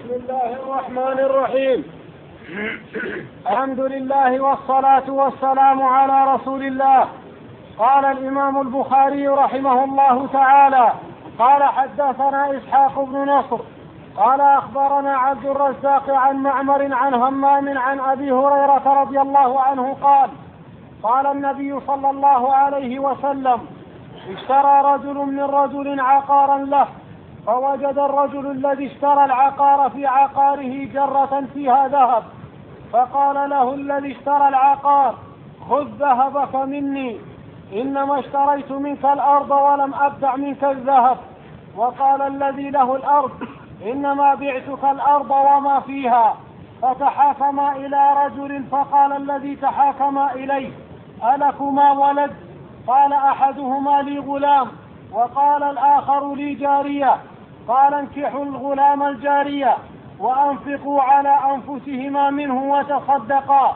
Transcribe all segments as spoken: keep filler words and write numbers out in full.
بسم الله الرحمن الرحيم. الحمد لله والصلاة والسلام على رسول الله. قال الإمام البخاري رحمه الله تعالى: قال حدثنا إسحاق بن نصر قال أخبرنا عبد الرزاق عن معمر عن همام عن أبي هريرة رضي الله عنه قال: قال النبي صلى الله عليه وسلم: اشترى رجل من رجل عقارا له، فوجد الرجل الذي اشترى العقار في عقاره جرة فيها ذهب، فقال له الذي اشترى العقار: خذ ذهبك مني، إنما اشتريت منك الأرض ولم أبتع منك الذهب. وقال الذي له الأرض: إنما بعتك الأرض وما فيها. فتحاكما إلى رجل، فقال الذي تحاكما إليه: ألكما ولد؟ قال أحدهما: لي غلام. وقال الآخر: لي جارية. قال: انكحوا الغلام الجارية وأنفقوا على أنفسهما منه وتصدقا.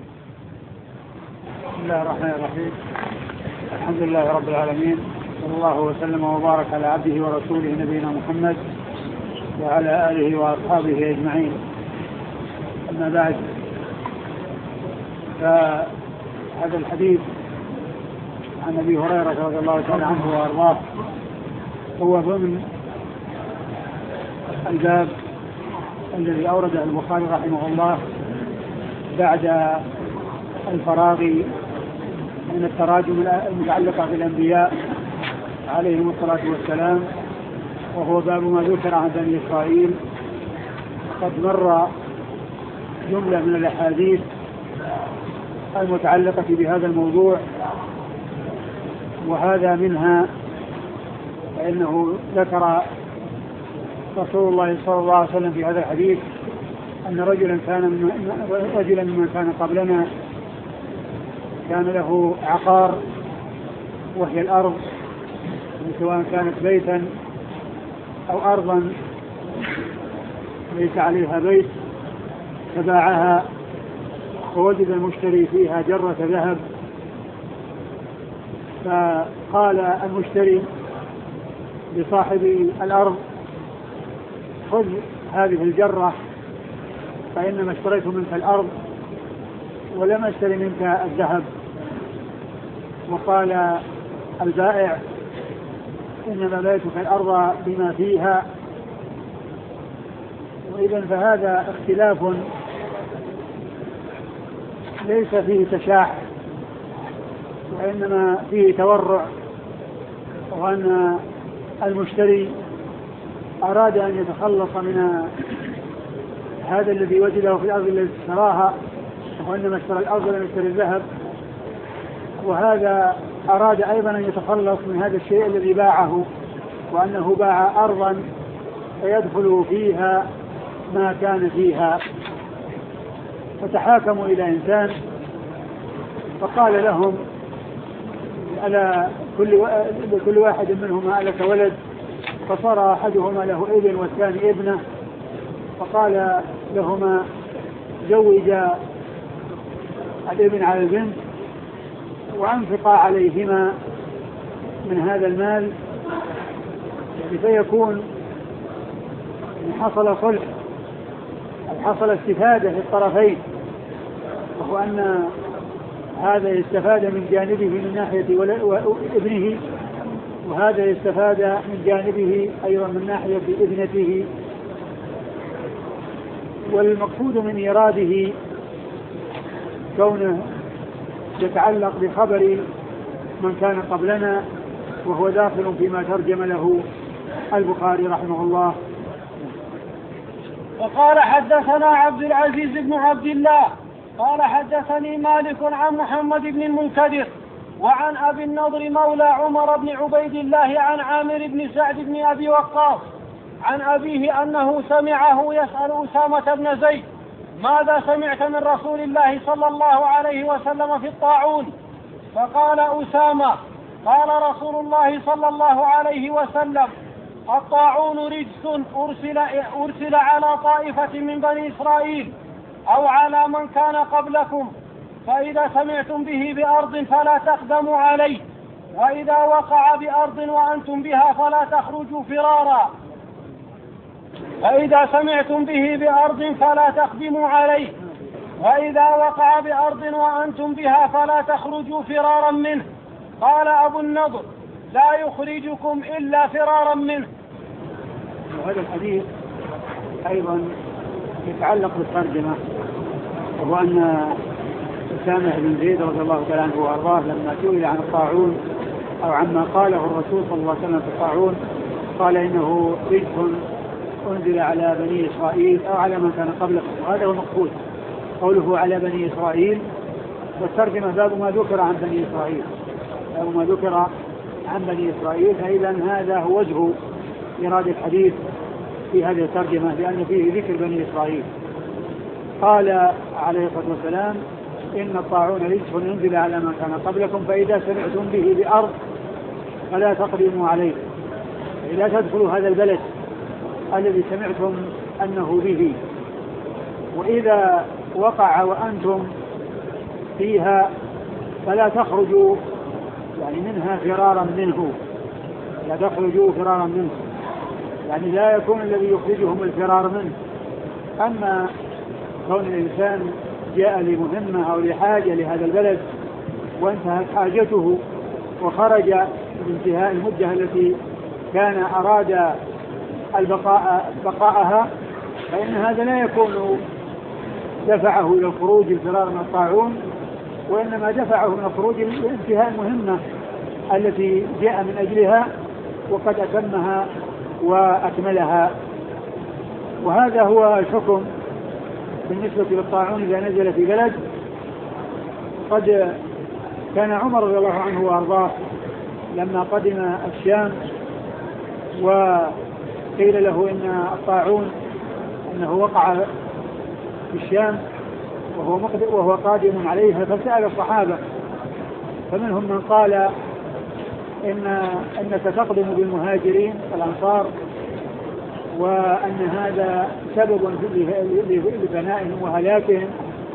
بسم الله الرحمن الرحيم. الحمد لله رب العالمين، صلى الله وسلم وبارك على عبده ورسوله نبينا محمد وعلى آله وأصحابه أجمعين. أما بعد، فهذا الحديث عن أبي هريرة رضي الله تعالى عنه وأرضاه هو ضمن الباب الذي أورده البخاري رحمه الله بعد الفراغ من التراجم المتعلقة بالأنبياء عليهم الصلاة والسلام، وهو باب ما ذكر عن بني إسرائيل. قد مر جملة من الأحاديث المتعلقة بهذا الموضوع، وهذا منها فإنه ذكر رسول الله صلى الله عليه وسلم في هذا الحديث أن رجلا كان من رجلا ممن كان قبلنا كان له عقار، وهي الأرض، سواء كانت بيتا أو أرضا ليس عليها بيت، فباعها ووجد المشتري فيها جرة ذهب. فقال المشتري لصاحب الأرض: خذ هذه الجرة، فإنما اشتريت منك الأرض ولم أشتري منك الذهب. وقال البائع: إنما بيتك الأرض بما فيها. وإذا فهذا اختلاف ليس فيه تشاح، وإنما فيه تورع، وأن المشتري أراد أن يتخلص من هذا الذي وجده في الأرض التي اشتراها، وإنما اشترى الأرض ولم يشتري الذهب، وهذا أراد أيضا أن يتخلص من هذا الشيء الذي باعه، وأنه باع أرضا فيدخل فيها ما كان فيها. فتحاكموا إلى إنسان فقال لهم: ألا كل, و... كل واحد منهما ألك ولد؟ فصار أحدهما له ابن والثاني ابنه، فقال لهما: زوجا الابن على البنت وأنفقا عليهما من هذا المال، فيكون حصل صلح أو حصل استفادة في الطرفين، وهو أن هذا يستفاد من جانبه من ناحية ابنه، وهذا يستفاد من جانبه أيضا من ناحية ابنته. والمقصود من إراده كونه يتعلق بخبر من كان قبلنا، وهو داخل فيما ترجم له البخاري رحمه الله. وقال حدثنا عبد العزيز بن عبد الله قال حدثني مالك عن محمد بن المنكدر وعن أبي النضر مولى عمر بن عبيد الله عن عامر بن سعد بن أبي وقاص عن أبيه أنه سمعه يسأل أسامة بن زيد: ماذا سمعت من رسول الله صلى الله عليه وسلم في الطاعون؟ فقال أسامة: قال رسول الله صلى الله عليه وسلم: الطاعون رجس أرسل, أرسل على طائفة من بني إسرائيل أو على من كان قبلكم، فإذا سمعتم به بأرض فلا تقدموا عليه، وإذا وقع بأرض وأنتم بها فلا تخرجوا فرارا. فإذا سمعتم به بأرض فلا تقدموا عليه، وإذا وقع بأرض وأنتم بها فلا تخرجوا فرارا منه. قال أبو النضر: لا يخرجكم إلا فرارا منه. وهذا الحديث أيضا يتعلق بالترجمة، وهو أن أسامة بن زيد رضي الله تعالى عنه وأرضاه لما سئل عن الطاعون أو عما قاله الرسول صلى الله عليه وسلم في الطاعون قال إنه رجس أنزل على بني إسرائيل أو على من كان قبلكم، وهذا هو المقصود قوله على بني إسرائيل. والترجمة باب ما ذكر عن بني إسرائيل، باب ما ذكر عن بني إسرائيل. فإذا هذا هو وجه إرادة الحديث في هذه الترجمة، لأن فيه ذكر بني إسرائيل. قال عليه الصلاة والسلام: إن الطاعون رجس ينزل على من كان قبلكم، فإذا سمعتم به بأرض فلا تقدموا عليه. فإذا تدخلوا هذا البلد الذي سمعتم أنه به، وإذا وقع وأنتم فيها فلا تخرجوا يعني منها فرارا منه، لا تخرجوا فرارا منه، يعني لا يكون الذي يخرجهم الفرار منه. أما كون الإنسان جاء لمهمة أو لحاجة لهذا البلد وانتهت حاجته وخرج بانتهاء المدة التي كان أراد البقاء بقاءها، فإن هذا لا يكون دفعه إلى الخروج الفرار من الطاعون، وإنما دفعه من الخروج لانتهاء المهمة التي جاء من أجلها وقد أتمها وأكملها. وهذا هو الحكم بالنسبة للطاعون إذا نزل في بلد. قد كان عمر رضي الله عنه وأرضاه لما قدم الشام وقيل له إن الطاعون أنه وقع في الشام وهو, وهو قادم عليها، فسأل الصحابة، فمنهم من قال إن أنك تقدم بالمهاجرين الأنصار وأن هذا سبب لبنائهم وهلاكهم،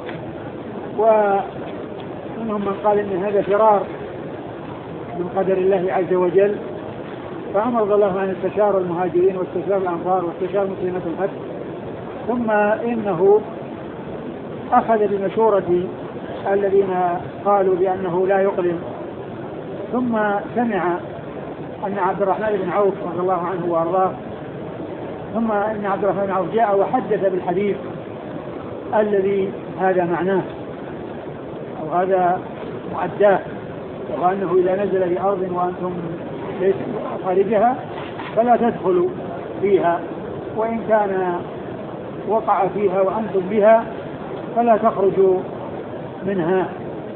ومنهم من قال إن هذا فرار من قدر الله عز وجل. فعمر رضي الله عنه استشار المهاجرين واستشار الأنصار واستشار مسلمة الفتح، ثم إنه أخذ بمشورة الذين قالوا بأنه لا يقدم، ثم سمع أن عبد الرحمن بن عوف رضي الله عنه وأرضاه ثم أن عبد الرحمن بن عوف جاء وحدث بالحديث الذي هذا معناه أو هذا معداه، وأنه إذا نزل بأرض وأنتم ليس خارجها فلا تدخلوا فيها، وإن كان وقع فيها وأنتم بها فلا تخرجوا منها.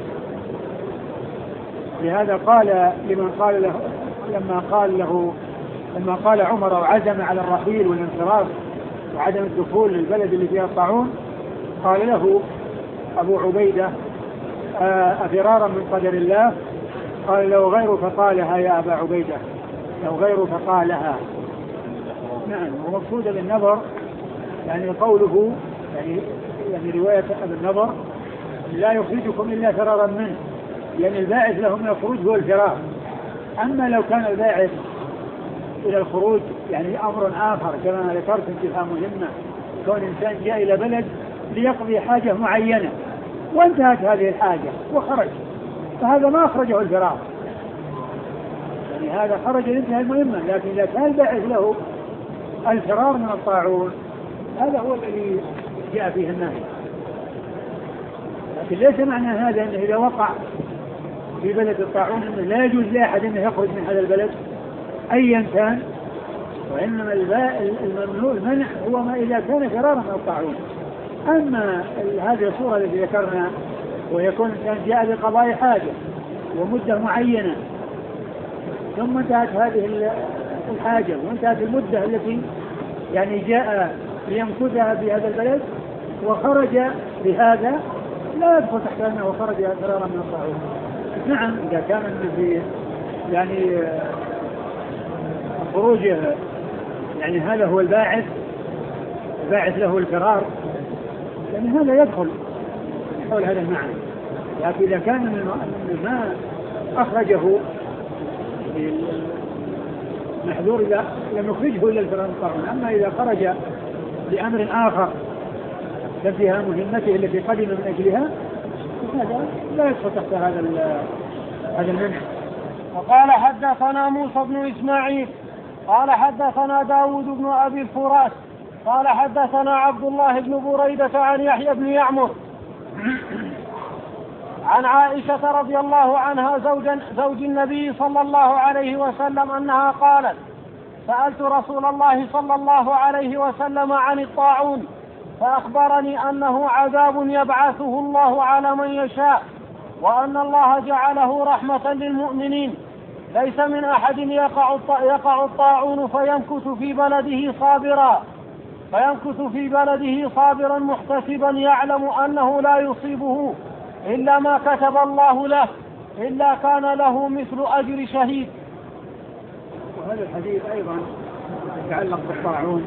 لهذا قال لمن قال له لما قال له لما قال عمر وعزم على الرحيل والانصراف وعدم الدخول للبلد اللي فيها الطاعون، قال له أبو عبيدة: أفرارا من قدر الله؟ قال: لو غيرك قالها يا أبا عبيدة، لو غيرك قالها. نعم. ومقصود بالنظر يعني قوله يعني يعني رواية أبي النظر: لا يخرجكم إلا فرارا منه، لأن الباعث له من الخروج هو الفرار. أما لو كان الباعث إلى الخروج يعني أمر آخر كما ذكرت انتهاء مهمة، كون إنسان جاء إلى بلد ليقضي حاجة معينة وانتهت هذه الحاجة وخرج، فهذا ما أخرجه الفرار، يعني هذا خرج لانتهاء المهمة. لكن إذا كان الباعث له الفرار من الطاعون هذا هو الذي جاء فيه النهي. لكن ليس معنى هذا أنه إذا وقع في بلد الطاعون أنه لا يجوز لأحد أنه يخرج من هذا البلد أيا كان، وإنما الممنوع المنع هو ما إذا كان فرارا من الطاعون. أما هذه الصورة التي ذكرنا ويكون كان جاء لقضاء حاجة ومدة معينة ثم انتهت هذه الحاجة وانتهت المدة التي يعني جاء ليمكثها في هذا البلد وخرج بهذا، لا يدخل تحت أنه خرج فرارا من الطاعون. نعم إذا كان في يعني خروجه يعني هذا هو الباعث الباعث له الفرار، يعني هذا يدخل حول هذا المعنى. لكن إذا كان ما أخرجه محذور إذا لم يخرجه إلا الفرار من الطاعون. أما إذا خرج لأمر آخر تنتهى مهمته التي قدم من أجلها هذا لا يدخل تحت هذا هذا المنع. وقال حدثنا موسى بن إسماعيل قال حدثنا داود بن أبي الفرات قال حدثنا عبد الله بن بريدة عن يحيى بن يعمر عن عائشة رضي الله عنها زوج, زوج النبي صلى الله عليه وسلم أنها قالت سألت رسول الله صلى الله عليه وسلم عن الطاعون فأخبرني أنه عذاب يبعثه الله على من يشاء وأن الله جعله رحمة للمؤمنين ليس من أحد يقع يقع الطاعون فيمكث في بلده صابرا فيمكث في بلده صابرا محتسبا يعلم أنه لا يصيبه إلا ما كتب الله له إلا كان له مثل أجر شهيد. وهذا الحديث أيضا يتعلق بالطاعون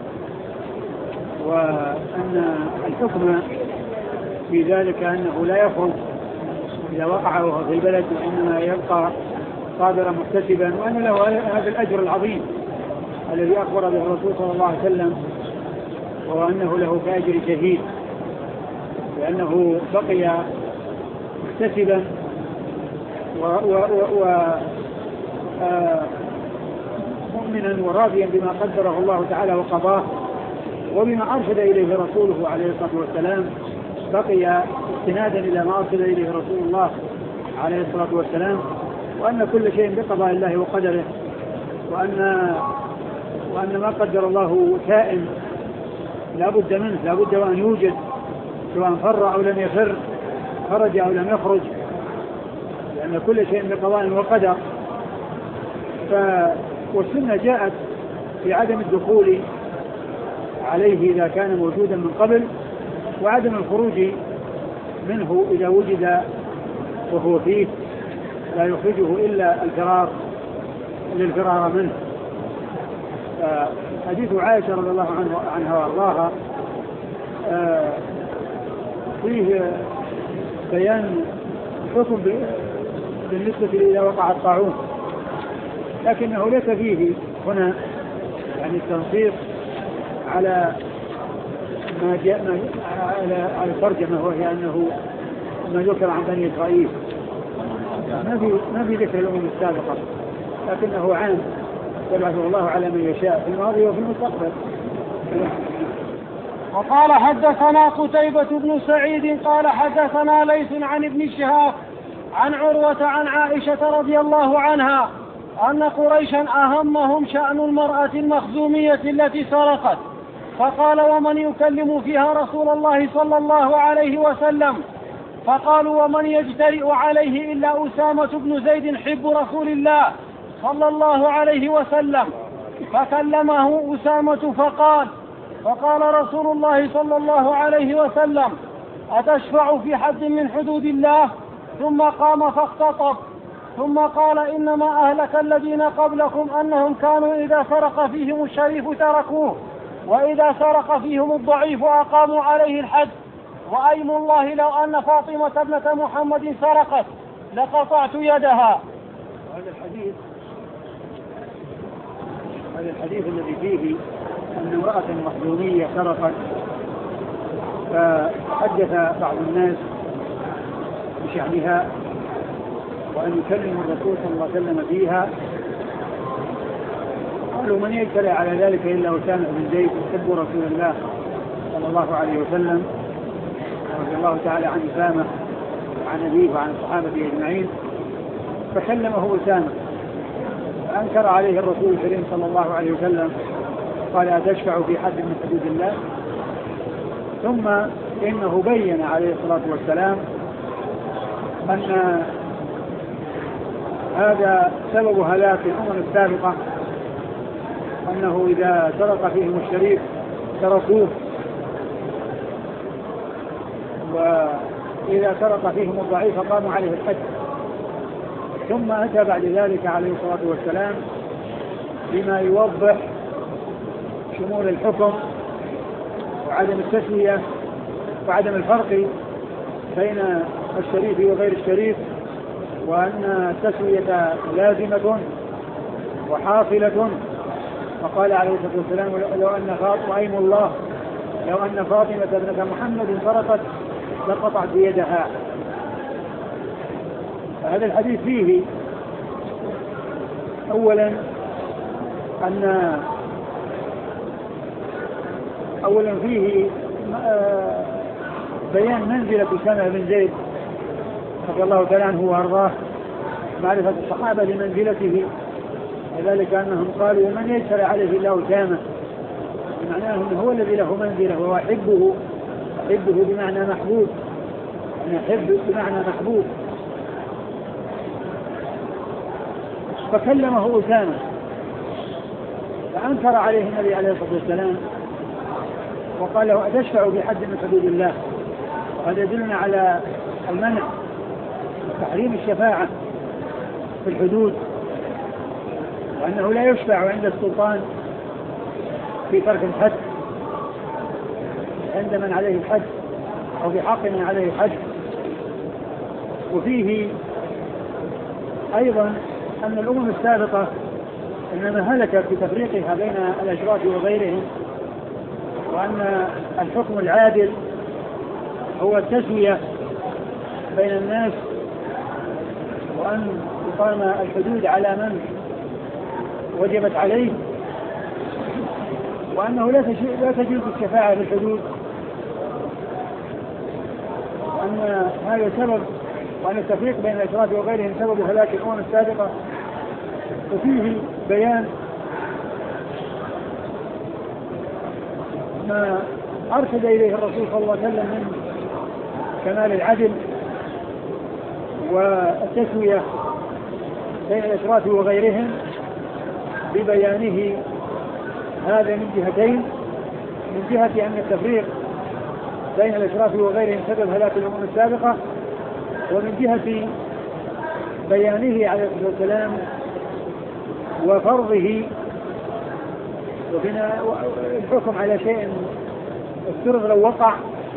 وأن الحكم في ذلك أنه لا يخرج إذا وقع وهو في البلد وإنما يبقى صابرا محتسبا وأن له هذا الأجر العظيم الذي أخبر به الرسول صلى الله عليه وسلم وأنه له كأجر شهيد لأنه بقي محتسبا و, و, و, و آه مؤمنا وراضيا بما قدره الله تعالى وقضاه وبما أرشد إليه رسوله عليه الصلاة والسلام بقي استنادا إلى ما أرشد إليه رسول الله عليه الصلاة والسلام وأن كل شيء بقضاء الله وقدره وأن, وأن ما قدر الله كائن لا بد منه لا بد وأن يوجد سواء فر أو لم يفر خرج أو لم يخرج لأن كل شيء بقضاء وقدر. والسنة جاءت في عدم الدخول عليه إذا كان موجودا من قبل وعدم الخروج منه إذا وجد وهو فيه لا يخرجه إلا الفرار للفرار منه. حديث عائشة رضي الله عنها وارضاها فيه بيان الحكم بالنسبة إذا وقع الطاعون لكنه ليس فيه هنا يعني التنصيص على ما جاء على على الترجمة وهي أنه ما ذكر عن بني إسرائيل ما في ما في ذكر الأمم السابقة لكنه عام يبعث الله على من يشاء في الماضي وفي المستقبل. وقال حدثنا قتيبة بن سعيد قال حدثنا ليث عن ابن شهاب عن عروة عن عائشة رضي الله عنها أن قريشا أهمهم شأن المرأة المخزومية التي سرقت فقال ومن يكلم فيها رسول الله صلى الله عليه وسلم فقالوا ومن يجترئ عليه إلا أسامة بن زيد حب رسول الله صلى الله عليه وسلم فكلمه أسامة فقال فقال رسول الله صلى الله عليه وسلم أتشفع في حد من حدود الله ثم قام فاختطب ثم قال إنما أهلك الذين قبلكم أنهم كانوا إذا سرق فيهم الشريف تركوه وإذا سرق فيهم الضعيف أقاموا عليه الحد وأيم الله لو أن فاطمة ابنة محمد سرقت لقطعت يدها. هذا الحديث هذا الحديث الذي فيه أن امرأة مخزومية سرقت فحدث بعض الناس بشأنها وأن يكلم الرسول صلى الله عليه وسلم فيها قالوا من يجترئ على ذلك إلا أسامة بن زيد يحب رسول الله صلى الله عليه وسلم رضي الله تعالى عن أسامة وعن أبيه وعن الصحابة أجمعين فكلمه أسامة فأنكر عليه الرسول الكريم صلى الله عليه وسلم قال أتشفع في حد من حدود الله ثم إنه بين عليه الصلاة والسلام أن هذا سبب هلاك الأمم السابقة أنه إذا سرق فيهم الشريف تركوه وإذا سرق فيهم الضعيف قاموا عليه الحد. ثم أتى بعد ذلك عليه الصلاة والسلام بما يوضح شمول الحكم وعدم التسوية وعدم الفرق بين الشريف وغير الشريف وأن التسوية لازمة وحاصلة فقال عليه الصلاة والسلام لو أن فاطمة أيم الله لو أن فاطمة ابنة محمد سرقت لقطعت بيدها. هذا الحديث فيه أولا أن أولا فيه بيان منزلة أسامة بن زيد رضي الله تعالى عنه وأرضاه، معرفة الصحابة لمنزلته، وذلك أنهم قالوا من يشرع عليه الله أسامة، بمعناه أنه هو الذي له منزلة وهو أحبه، أحبه بمعنى محبوب، أن يحب بمعنى محبوب. فكلمه أسامة فأنكر عليه النبي عليه الصلاة والسلام وقال له أتشفع بحد من حدود الله؟ وهذا يدلنا على المنع تحريم الشفاعة في الحدود، وأنه لا يشفع عند السلطان في ترك الحد عند من عليه الحد أو في حق من عليه الحد. وفيه أيضا أن الأمم السابقة إنما هلكت بتفريقها بين الأشراف وغيرهم، وأن الحكم العادل هو التسوية بين الناس، وأن تقام الحدود على من وجبت عليه، وأنه لا تجوز الشفاعة في الحدود، وأن هذا سبب، وأن التفريق بين الأشراف وغيرهم سبب هلاك الأمم السابقة. وفيه بيان ما أرشد إليه الرسول صلى الله عليه وسلم من كمال العدل والتسوية بين الأشراف وغيرهم، ببيانه هذا من جهتين: من جهة أن التفريق بين الأشراف وغيرهم سبب هلاك الأمم السابقة، ومن جهة بيانه عليه الصلاة والسلام وفرضه وبناء الحكم على شيء افترض لو وقع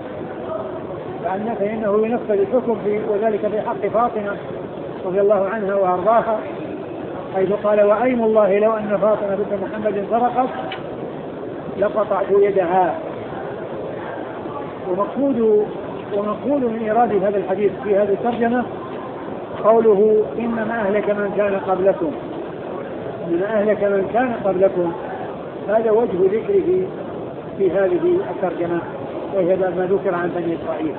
فإنه ينفذ الحكم في وذلك في حق فاطمة رضي الله عنها وأرضاها، حيث قال وأيم الله لو أن فاطمة بنت محمد سرقت لقطعت يدها. ومقصود ومقصود من إيراد هذا الحديث في هذه الترجمة قوله إنما أهلك من كان قبلكم، إنما أهلك من كان قبلكم، هذا وجه ذكره في هذه الترجمة، وهي ما ذكر عن بني إسرائيل.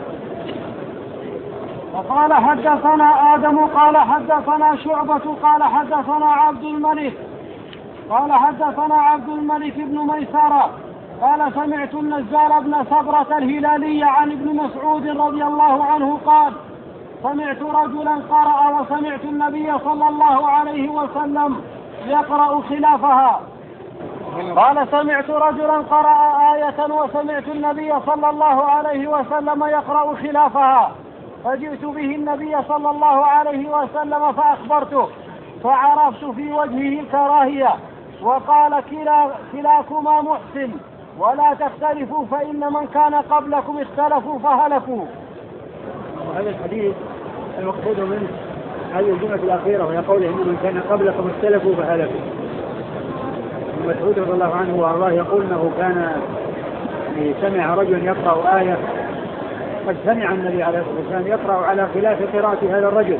وقال حدثنا آدم قال حدثنا شعبة قال حدثنا عبد الملك قال حدثنا عبد الملك بن ميسرة قال سمعت النزار بن صبرة الهلالي عن ابن مسعود رضي الله عنه قال سمعت رجلا قرأ وسمعت النبي صلى الله عليه وسلم يقرأ خلافها. قال سمعت رجلا قرأ آية وسمعت النبي صلى الله عليه وسلم يقرأ خلافها، فجئت به النبي صلى الله عليه وسلم فأخبرته، فعرفت في وجهه الكراهية، وقال كلا كلاكما محسن ولا تختلفوا فإن من كان قبلكم اختلفوا فهلكوا. وهذا الحديث المقصود منه هذه الجملة الأخيرة، وهي قوله إن من كان قبلكم اختلفوا فهلكوا. مسعود رضي الله عنه وأرضاه يقول أنه كان سمع رجلا يقرأ آية، قد سمع النبي عليه الصلاة والسلام يقرأ على خلاف قراءة هذا الرجل،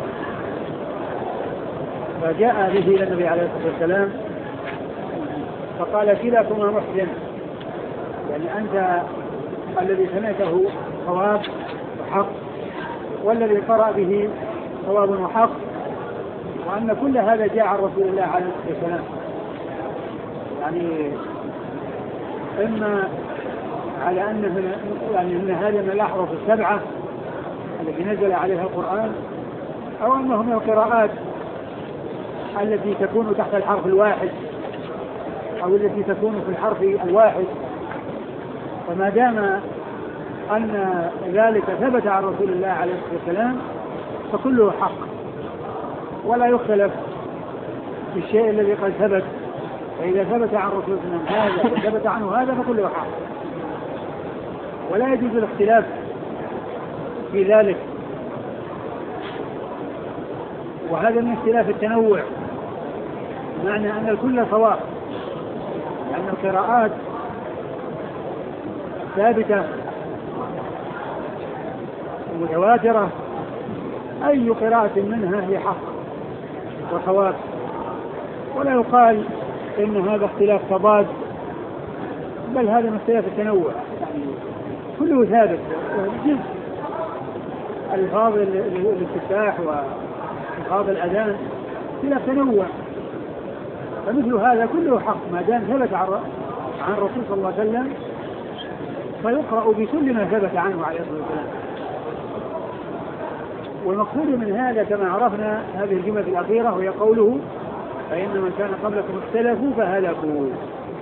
فجاء به إلى النبي عليه الصلاة والسلام فقال كلاكما محسن، يعني أنت الذي سمعته صواب وحق، والذي قرأ به صواب وحق، وأن كل هذا جاء عن رسول الله عليه الصلاة والسلام. يعني إما على أن يعني أن هذا من الأحرف السبعة التي نزل عليها القرآن، أو أنه من القراءات التي تكون تحت الحرف الواحد أو التي تكون في الحرف الواحد. فما دام أن ذلك ثبت عن رسول الله عليه الصلاة والسلام فكله حق، ولا يختلف في الشيء الذي قد ثبت. فإذا ثبت عن رسول الله هذا وثبت عنه هذا فكله حق، ولا يجوز الاختلاف في ذلك. وهذا من اختلاف التنوع، معنى أن الكل صواب، لأن القراءات ثابتة متواترة، أي قراءة منها هي حق وصواب، ولا يقال إن هذا اختلاف تضاد، بل هذا من اختلاف التنوع، يعني كله ثابت جزء. الفاظ الاستفتاح والفاظ الأذان اختلاف تنوع، فمثل هذا كله حق ما دام ثبت عن الرسول صلى الله عليه وسلم، فيقرأ بكل ما ثبت عنه عليه الصلاة والسلام. والمقصود من هذا كما عرفنا هذه الجملة الأخيرة وهي قوله فإن من كان قبلكم اختلفوا فهلكوا.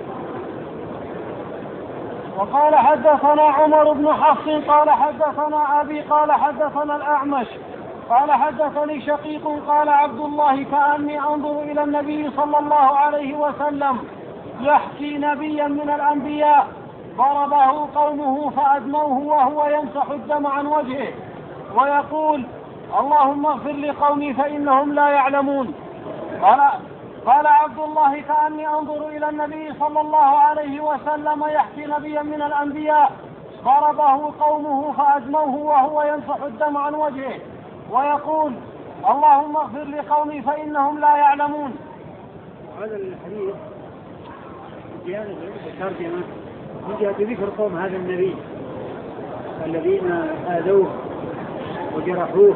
وقال حدثنا عمر بن حفص قال حدثنا أبي قال حدثنا الأعمش قال حدثني شقيق قال عبد الله كأني أنظر إلى النبي صلى الله عليه وسلم يحكي نبيا من الأنبياء ضربه قومه فأدموه وهو يمسح الدم عن وجهه ويقول اللهم اغفر لقومي فإنهم لا يعلمون. قال قال عبد الله كأني أنظر إلى النبي صلى الله عليه وسلم يحكي نبيا من الأنبياء ضربه قومه فأدموه وهو يمسح الدم عن وجهه ويقول اللهم اغفر لقومي فإنهم لا يعلمون. هذا الحديث جاء بالترجمة من جهة ذكر قوم هذا النبي الذين آذوه وجرحوه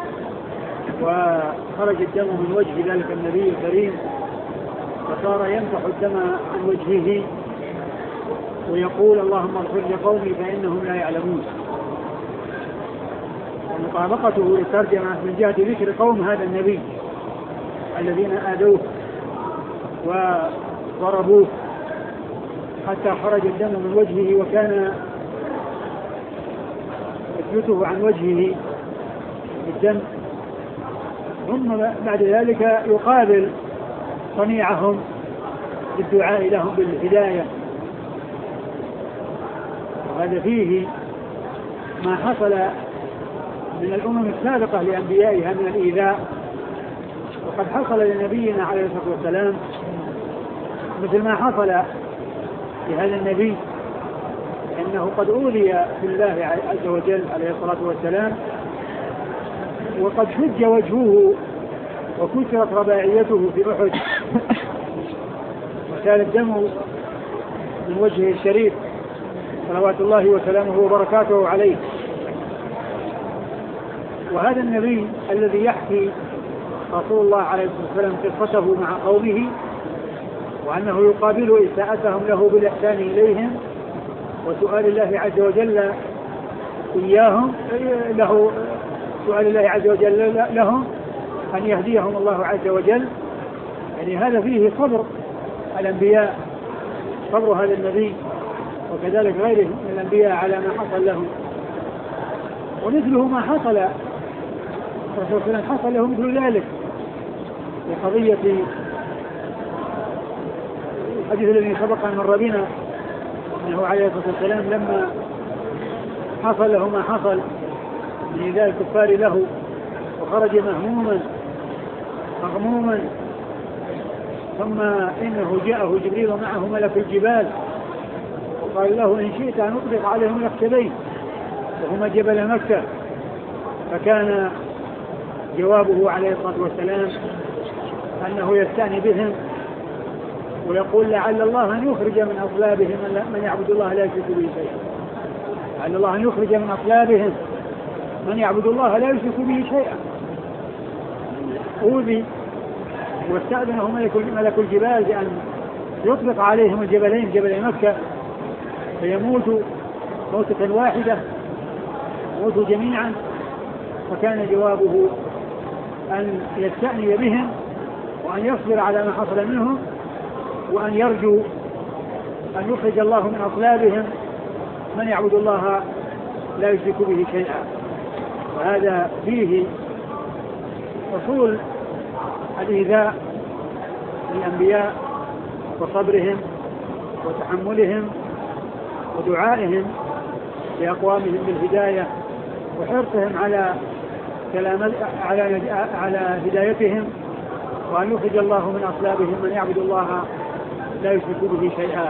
وخرج الدم من وجه ذلك النبي الكريم فصار يمسح الدم عن وجهه ويقول اللهم اغفر لقومي فإنهم لا يعلمون. ومطابقته للترجمة من جهة ذكر قوم هذا النبي الذين آذوه وضربوه حتى خرج الدم من وجهه وكان يثبته عن وجهه بالدم، ثم بعد ذلك يقابل صنيعهم بالدعاء لهم بالهداية. وهذا فيه ما حصل من الأمم السابقة لأنبيائها من الإيذاء، وقد حصل لنبينا عليه الصلاة والسلام مثل ما حصل لهذا النبي، إنه قد أوذي في الله عز وجل عليه الصلاة والسلام وقد شج وجهه وكسرت رباعيته في أحد وسال الدم من وجهه الشريف صلوات الله وسلامه وبركاته عليه. وهذا النبي الذي يحكي رسول الله عليه الصلاة والسلام قصته مع قومه وأنه يقابل إساءتهم له بالإحسان إليهم وسؤال الله عز وجل إياهم له سؤال الله عز وجل لهم أن يهديهم الله عز وجل، يعني هذا فيه صبر الأنبياء، صبر هذا النبي وكذلك غيره من الأنبياء على ما حصل لهم. ومثله ما حصل الرسول صلى الله عليه وسلم حصل له مثل ذلك في قضية الحديث الذي سبق أن مر بنا أنه عليه الصلاة والسلام لما حصل له ما حصل من إيذاء الكفار له وخرج مهموما مغموما، ثم إنه جاءه جبريل معه ملك الجبال وقال له إن شئت أن أطلق عليهم الأخشبين وهما جبل مكة، فكان جوابه عليه الصلاة والسلام أنه يستعني بهم ويقول لعل الله أن يخرج من أصلابهم من يعبد الله لا يشرك به شيئا، لعل الله أن يخرج من أصلابهم من يعبد الله لا يشرك به شيئا. أوذي واستأذنه ملك الجبال بأن يطلق عليهم الجبلين جبل مكة فيموتوا موتة واحدة موتوا جميعا، فكان جوابه أن يستأني بهم وأن يصبر على ما حصل منهم وأن يرجو أن يخرج الله من أصلابهم من يعبد الله لا يشرك به شيئا. وهذا فيه حصول الإيذاء للأنبياء وصبرهم وتحملهم ودعائهم لأقوامهم بالهداية وحرصهم على كلام على على هدايتهم وأن يخرج الله من أصلابهم من يعبد الله لا يشرك به شيئا.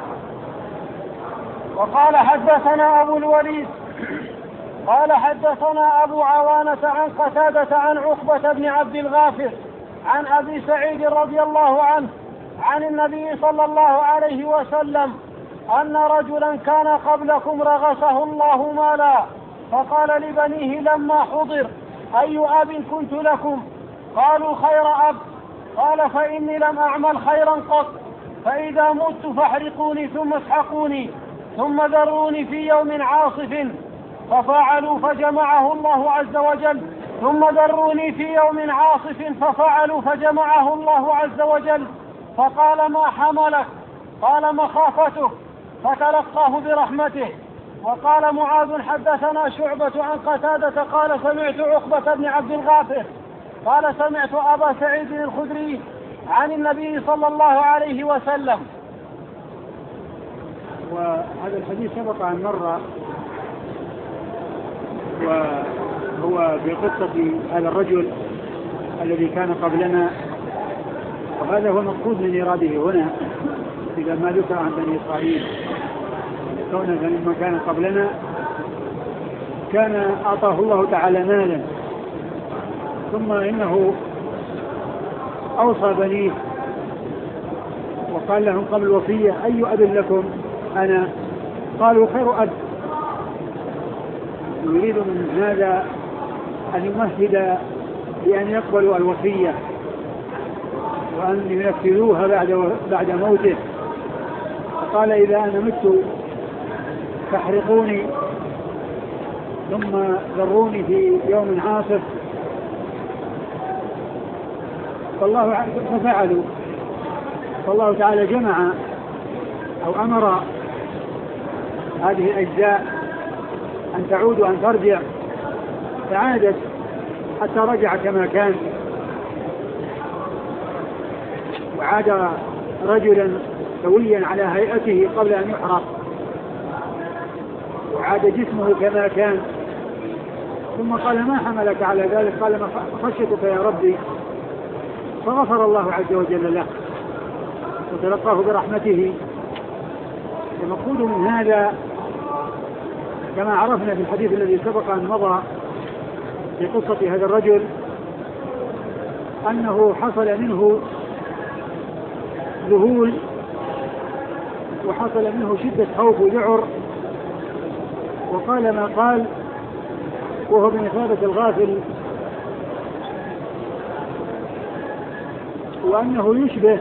وقال حدثنا أبو الوليد قال حدثنا أبو عوانة عن قتادة عن عقبة بن عبد الغافر عن أبي سعيد رضي الله عنه عن النبي صلى الله عليه وسلم أن رجلا كان قبلكم رغسه الله مالا فقال لبنيه لما حضر أي أب كنت لكم؟ قالوا خير أب. قال فإني لم أعمل خيرا قط، فإذا مت فاحرقوني ثم اسحقوني ثم ذروني في يوم عاصف، ففعلوا فجمعه الله عز وجل ثم ذروني في يوم عاصف ففعلوا فجمعه الله عز وجل، فقال ما حملك؟ قال مخافتك، فتلقاه برحمته. وقال معاذ حدثنا شعبة عن قتادة قال سمعت عقبة بن عبد الغافر قال سمعت أبا سعيد الخدري عن النبي صلى الله عليه وسلم. وهذا الحديث سبق أن مر، وهو بقصة هذا الرجل الذي كان قبلنا، وهذا هو المقصود من إراده هنا إذا ما ذكر عن بني إسرائيل، كونه لما كان قبلنا كان أعطاه الله تعالى مالا، ثم إنه أوصى بنيه وقال لهم قبل الوصية أي أب لكم أنا؟ قالوا خير أب. يريد من هذا أن يمهد بأن يقبلوا الوصية وأن ينفذوها بعد بعد موته. فقال إذا أنا مت فاحرقوني ثم ذروني في يوم عاصف، فالله ففعلوا، فالله تعالى جمع أو أمر هذه الأجزاء أن تعود وأن ترجع، فعادت حتى رجع كما كان، وعاد رجلا سويا على هيئته قبل أن يحرق، وعاد جسمه كما كان. ثم قال ما حملك على ذلك؟ قال خشيتك يا ربي، فغفر الله عز وجل له وتلقاه برحمته. المقصود من هذا كما عرفنا في الحديث الذي سبق أن مضى في قصة هذا الرجل أنه حصل منه ذهول وحصل منه شدة خوف وذعر، وقال ما قال وهو بمثابة الغافل، وأنه يشبه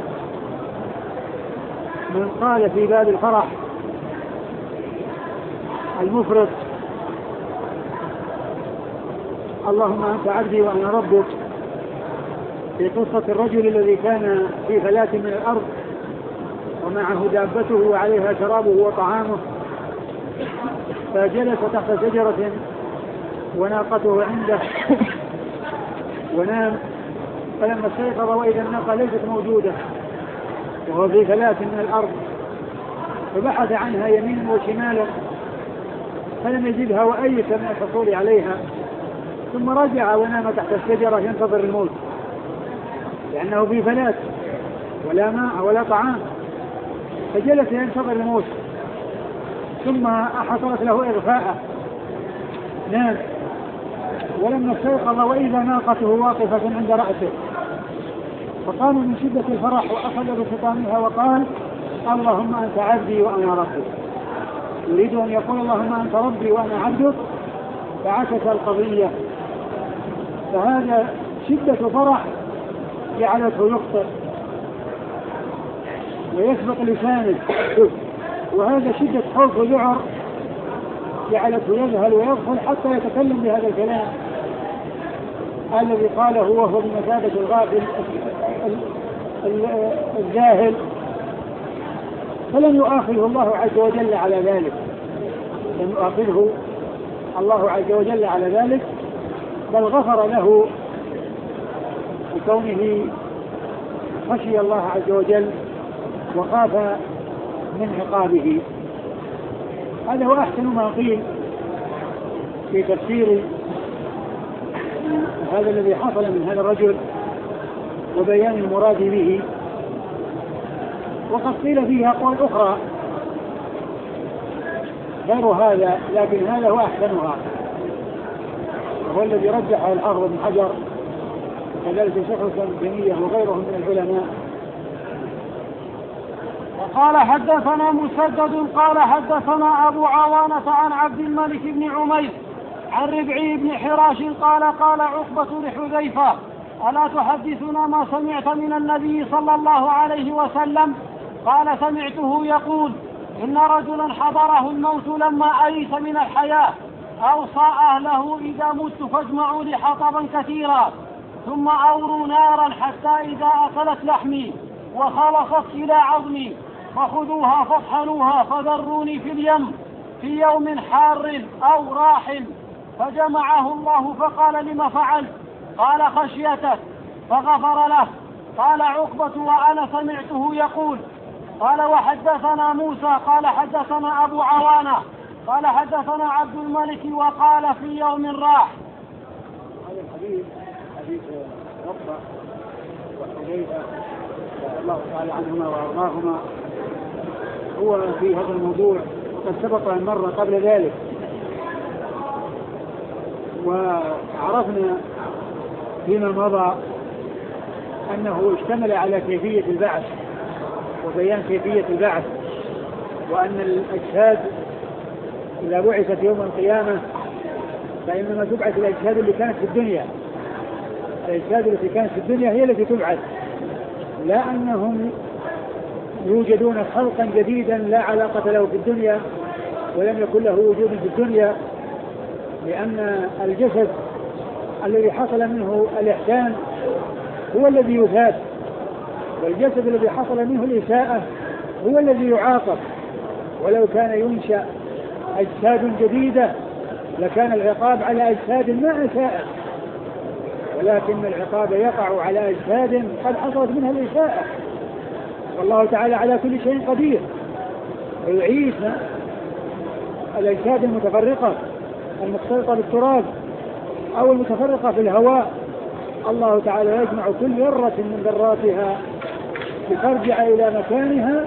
من قال في باب الفرح المفرط اللهم أنت عبدي وأنا ربك، في قصة الرجل الذي كان في فلاة من الأرض ومعه دابته وعليها شرابه وطعامه، فجلس تحت شجرة وناقته عنده ونام، فلما استيقظ وإذا الناقة ليست موجودة وهو في فلاة من الأرض، فبحث عنها يمينا وشمالا فلم يجدها وأيس من الحصول عليها، ثم رجع ونام تحت الشجرة ينتظر الموت لأنه في فلاة ولا ماء ولا طعام، فجلس ينتظر الموت، ثم حصلت له إغفاء نام، ولما استيقظ وإذا ناقته واقفة عند رأسه، فقام من شدة الفرح وأخذ بخطامها وقال اللهم أنت عبدي وأنا ربك، يريد أن يقول اللهم أنت ربي وأنا عبدك، فعكس القضية، فهذا شدة فرح جعلته يخطئ ويسبق لسانه، وهذا شدة خوف وذعر جعلته يذهل ويغفل حتى يتكلم بهذا الكلام الذي قاله وهو بمثابة الغافل الجاهل، فلم يؤاخذه الله عز وجل على ذلك، لم يؤاخذه الله عز وجل على ذلك، بل غفر له بكونه خشي الله عز وجل وخاف من عقابه. هذا هو أحسن ما قيل في تفسير هذا الذي حصل من هذا الرجل وبيان المراد به. وقد قيل فيها قول أخرى غير هذا، لكن هذا هو أحسنها، وهو الذي رجحه الحافظ بن حجر وكذلك شيخ الإسلام ابن تيمية وغيرهم من العلماء. وقال حدثنا مسدد قال حدثنا أبو عوانة عن عبد الملك بن عمير عن ربعي بن حراش قال قال عقبة لحذيفة ألا تحدثنا ما سمعت من النبي صلى الله عليه وسلم؟ قال سمعته يقول إن رجلا حضره الموت لما أيس من الحياة أوصى أهله إذا مت فاجمعوا لي حطبا كثيرا ثم أوروا نارا حتى إذا أكلت لحمي وخلصت إلى عظمي فخذوها فاطحنوها فذروني في اليم في يوم حار أو راح. فجمعه الله فقال لما فعلت؟ قال خشيتك فغفر له. قال عقبة وأنا سمعته يقول. قال وحدثنا موسى قال حدثنا أبو عوانة قال حدثنا عبد الملك وقال في يوم راح. هذا الحديث حديث عقبة وحذيفة رضي الله تعالى عنهما وأرضاهما هو في هذا الموضوع قد سبق أن مر قبل ذلك، وعرفنا فيما مضى أنه اشتمل على كيفية البعث وبيان كيفية البعث، وأن الأجساد إذا بعثت يوم القيامة فإنما تبعث الأجساد اللي كانت في الدنيا، الأجساد التي كانت في الدنيا هي التي تبعث، لا أنهم يوجدون خلقا جديدا لا علاقة له في الدنيا ولم يكن له وجود في الدنيا، لأن الجسد الذي حصل منه الإحسان هو الذي يثاب، والجسد الذي حصل منه الإساءة هو الذي يعاقب. ولو كان ينشأ أجساد جديدة لكان العقاب على أجساد ما أساءت، ولكن العقاب يقع على أجساد قد حصلت منها الإساءة، والله تعالى على كل شيء قدير. ويعيش الأجساد المتفرقة المختلطة بالتراب أو المتفرقة في الهواء، الله تعالى يجمع كل ذرة من ذراتها لترجع إلى مكانها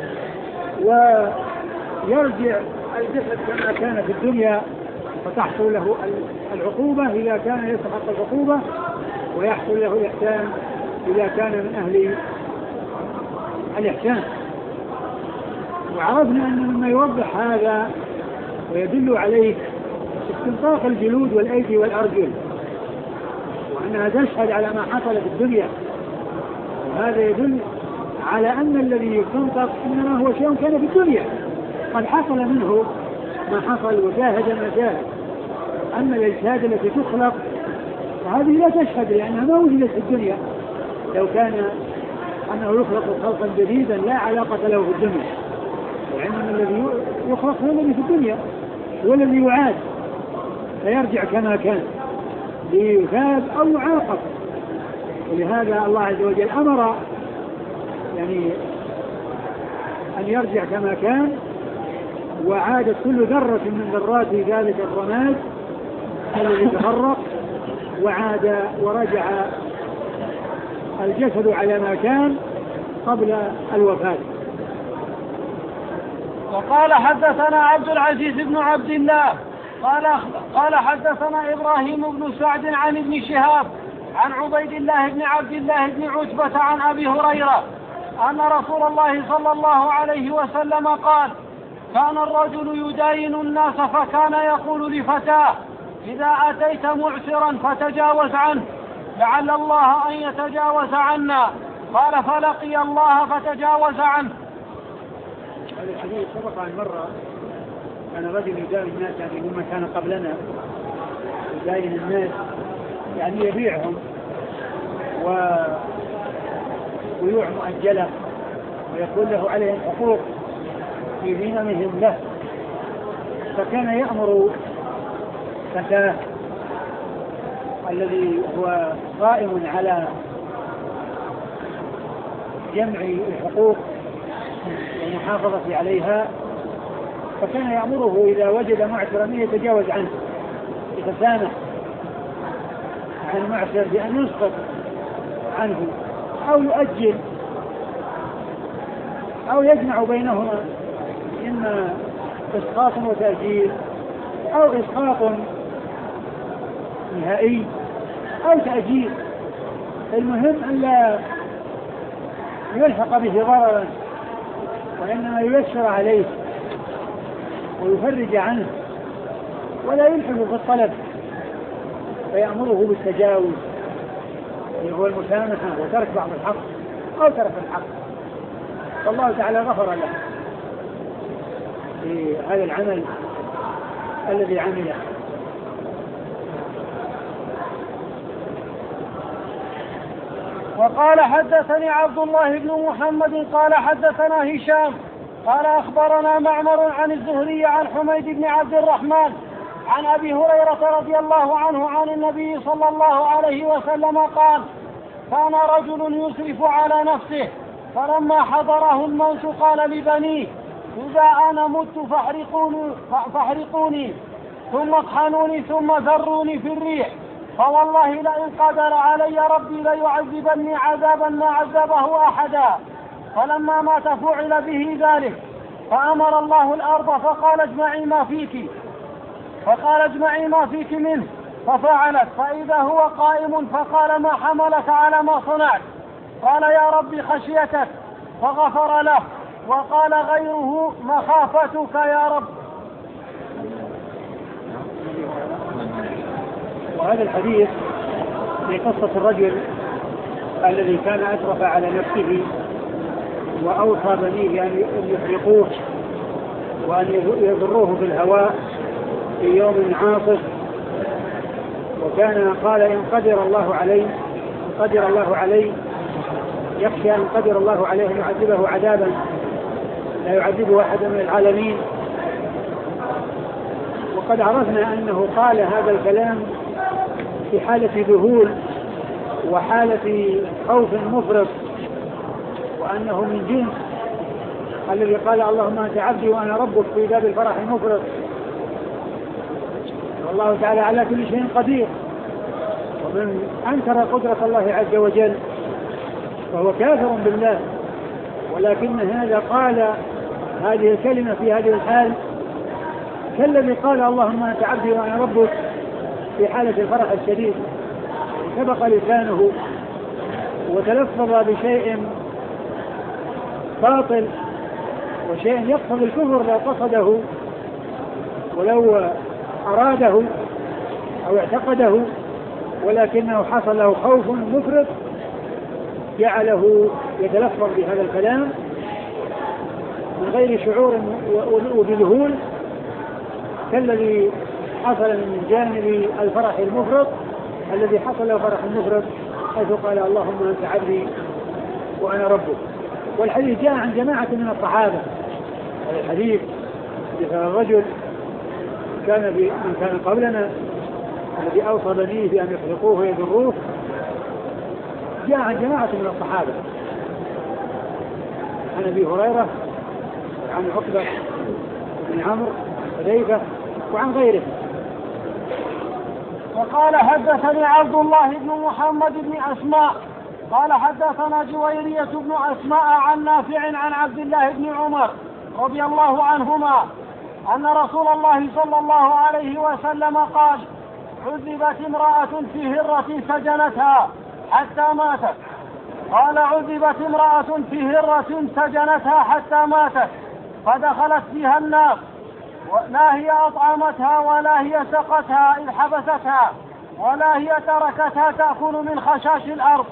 ويرجع الجسد كما كان في الدنيا، فتحصل له العقوبة إذا كان يستحق العقوبة، ويحصل له الإحسان إذا كان من أهل الإحسان. وعرفنا أن مما يوضح هذا ويدل عليه استنطاق الجلود والأيدي والأرجل، وأنها تشهد على ما حصل في الدنيا، وهذا يدل على أن الذي يستنطق إنما هو شيء كان في الدنيا قد حصل منه ما حصل وشاهد ما شاهد. أما الأجساد التي تخلق فهذه لا تشهد لأنها ما وجدت في الدنيا، لو كان أنه يخلق خلقا جديدا لا علاقة له في الدنيا، وإنما الذي يخلق هو الذي في الدنيا هو الذي يعاد فيرجع كما كان ليثاب أو يعاقب. ولهذا الله عز وجل أمر يعني أن يرجع كما كان، وعادت كل ذرة من ذرات ذلك الرماد الذي تفرق، وعاد ورجع الجسد على ما كان قبل الوفاة. وقال حدثنا عبد العزيز بن عبد الله قال قال حدثنا إبراهيم بن سعد عن ابن شهاب عن عبيد الله بن عبد الله بن عتبة عن أبي هريرة أن رسول الله صلى الله عليه وسلم قال كان الرجل يداين الناس فكان يقول لفتاه إذا أتيت معسرا فتجاوز عنه لعل الله أن يتجاوز عنا، قال فلقي الله فتجاوز عنه. هذا الحديث سبق عن مرة، كان رجل يداين الناس يعني مما كان قبلنا، يداين الناس يعني يبيعهم وبيوع مؤجلة ويقول له عليهم حقوق في ذممهم له، فكان يأمر فتاه الذي هو قائم على جمع الحقوق والمحافظة عليها، فكان يأمره إذا وجد معسرا أن يتجاوز عنه، يتسامح عن المعسر بأن يسقط عنه أو يؤجل أو يجمع بينهما إما إسقاط وتأجيل أو إسقاط نهائي أو تأجيل. المهم أن لا يلحق به ضررا، وإنما ييسر عليه ويفرج عنه ولا يلحق في الطلب فيأمره بالتجاوز اللي هو المسامحة وترك بعض الحق أو ترك الحق. فالله تعالى غفر له في هذا العمل الذي عمله. وقال حدثني عبد الله بن محمد قال حدثنا هشام قال أخبرنا معمر عن الزهري عن حميد بن عبد الرحمن عن أبي هريرة رضي الله عنه عن النبي صلى الله عليه وسلم قال: كان رجل يسرف على نفسه فلما حضره الموت قال لبنيه: إذا أنا مت فاحرقوني, فاحرقوني ثم اطحنوني ثم ذروني في الريح، فوالله لئن قدر علي ربي ليعذبني عذابا ما عذبه أحدا. فلما مات فعل به ذلك، فأمر الله الأرض فقال: اجمعي ما فيك فقال اجمعي ما فيك منه، ففعلت، فإذا هو قائم فقال: ما حملك على ما صنعت؟ قال: يا ربي خشيتك، فغفر له. وقال غيره: مخافتك يا رب. وهذا الحديث في قصة الرجل الذي كان أسرف على نفسه وأوصى بنيه بأن يحرقوه وأن يضروه في الهواء في يوم عاصف، وكان قال: إن قدر الله علي إن قدر الله علي يخشى أن قدر الله عليه أن يعذبه عذابا لا يعذبه أحد من العالمين. وقد عرفنا أنه قال هذا الكلام في حالة ذهول وحالة خوف مفرط، وأنه من جنس الذي قال: اللهم أنت عبدي وأنا ربك في باب الفرح المفرط. والله تعالى على كل شيء قدير، ومن أنكر قدرة الله عز وجل فهو كافر بالله. ولكن هذا قال هذه الكلمة في هذه الحال كالذي قال: اللهم أنت عبدي وأنا ربك في حالة الفرح الشديد، سبق لسانه وتلفظ بشيء باطل وشيء يقصد الكفر لو قصده ولو أراده أو اعتقده، ولكنه حصل له خوف مفرط جعله يتلفظ بهذا الكلام من غير شعور وبذهول كالذي حصل من جانب الفرح المفرط الذي حصل له فرح المفرط حيث قال: اللهم أنت عبدي وأنا ربك. والحديث جاء عن جماعة من الصحابة. هذا الحديث ذكر الرجل كان من كان قبلنا الذي أوصى بنيه بأن يحرقوه ويذروه، جاء عن جماعة من الصحابة، عن أبي هريرة وعن عقبة بن عمرو حذيفة وعن غيره. وقال حدثني عبد الله بن محمد بن أسماء قال حدثنا جويرية بن أسماء عن نافع عن عبد الله بن عمر رضي الله عنهما أن رسول الله صلى الله عليه وسلم قال: عذبت امرأة في هرة سجنتها حتى ماتت. قال: عذبت امرأة في هرة سجنتها حتى ماتت، فدخلت فيها النار، لا هي أطعمتها ولا هي سقتها إذ حبستها ولا هي تركتها تأكل من خشاش الأرض.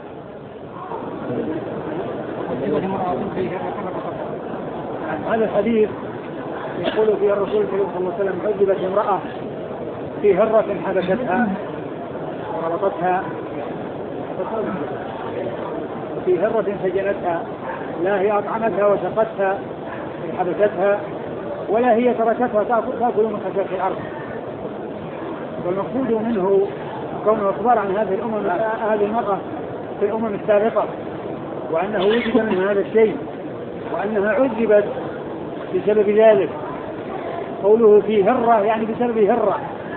هذا الحديث يقول فيه الرسول صلى الله عليه وسلم: عذبت امرأة في هرة حبستها وربطتها في هرة سجنتها، لا هي أطعمتها وسقتها حبستها ولا هي تركتها تأكل من خشاش الأرض. والمقصود منه كونه أخبار عن هذه الأمم هذه المرأة في الأمم السابقة، وأنه وجد من هذا الشيء وأنها عذبت بسبب ذلك. قوله في هرة يعني بسبب هرة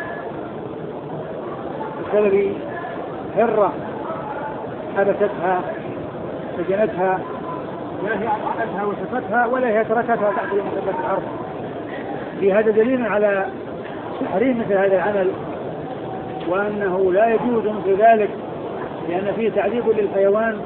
بسبب هرة حبستها سجنتها لا هي أطعمتها وشفتها ولا هي تركتها تأكل من ثبت الأرض. في هذا دليل على تحريم مثل هذا العمل، وأنه لا يجوز مثل ذلك، لأن فيه تعذيب للحيوان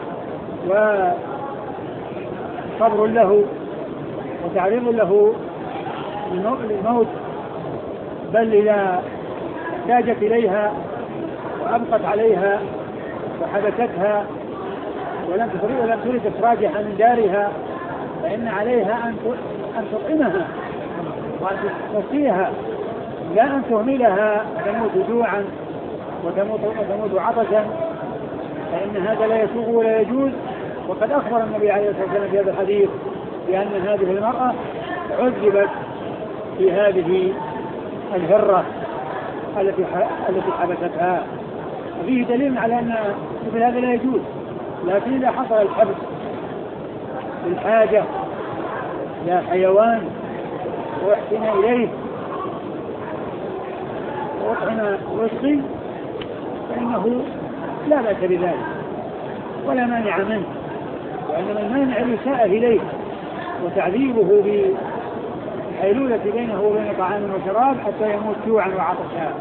وصبر له وتعريض له للموت، بل إذا احتاجت إليها وأبقت عليها وحبستها ولم تريد ولم تريد إخراجها من دارها، فإن عليها أن تطعمها وأن تسقيها، لا أن تهملها تموت جوعا وتموت وتموت عطشا، فإن هذا لا يسوغ ولا يجوز. وقد أخبر النبي عليه الصلاة والسلام في هذا الحديث بأن هذه المرأة عذبت في هذه الهرة التي التي حبستها. وفيه دليل على أن مثل هذا لا يجوز، لكن إذا حصل الحبس بالحاجة إلى حيوان وأحسن إليه وأطعم ويسقي فإنه لا بأس بذلك ولا مانع منه، وإنما المانع الإساءة إليه وتعذيبه بحيلولة بينه وبين طعام وشراب حتى يموت جوعا وعطشا.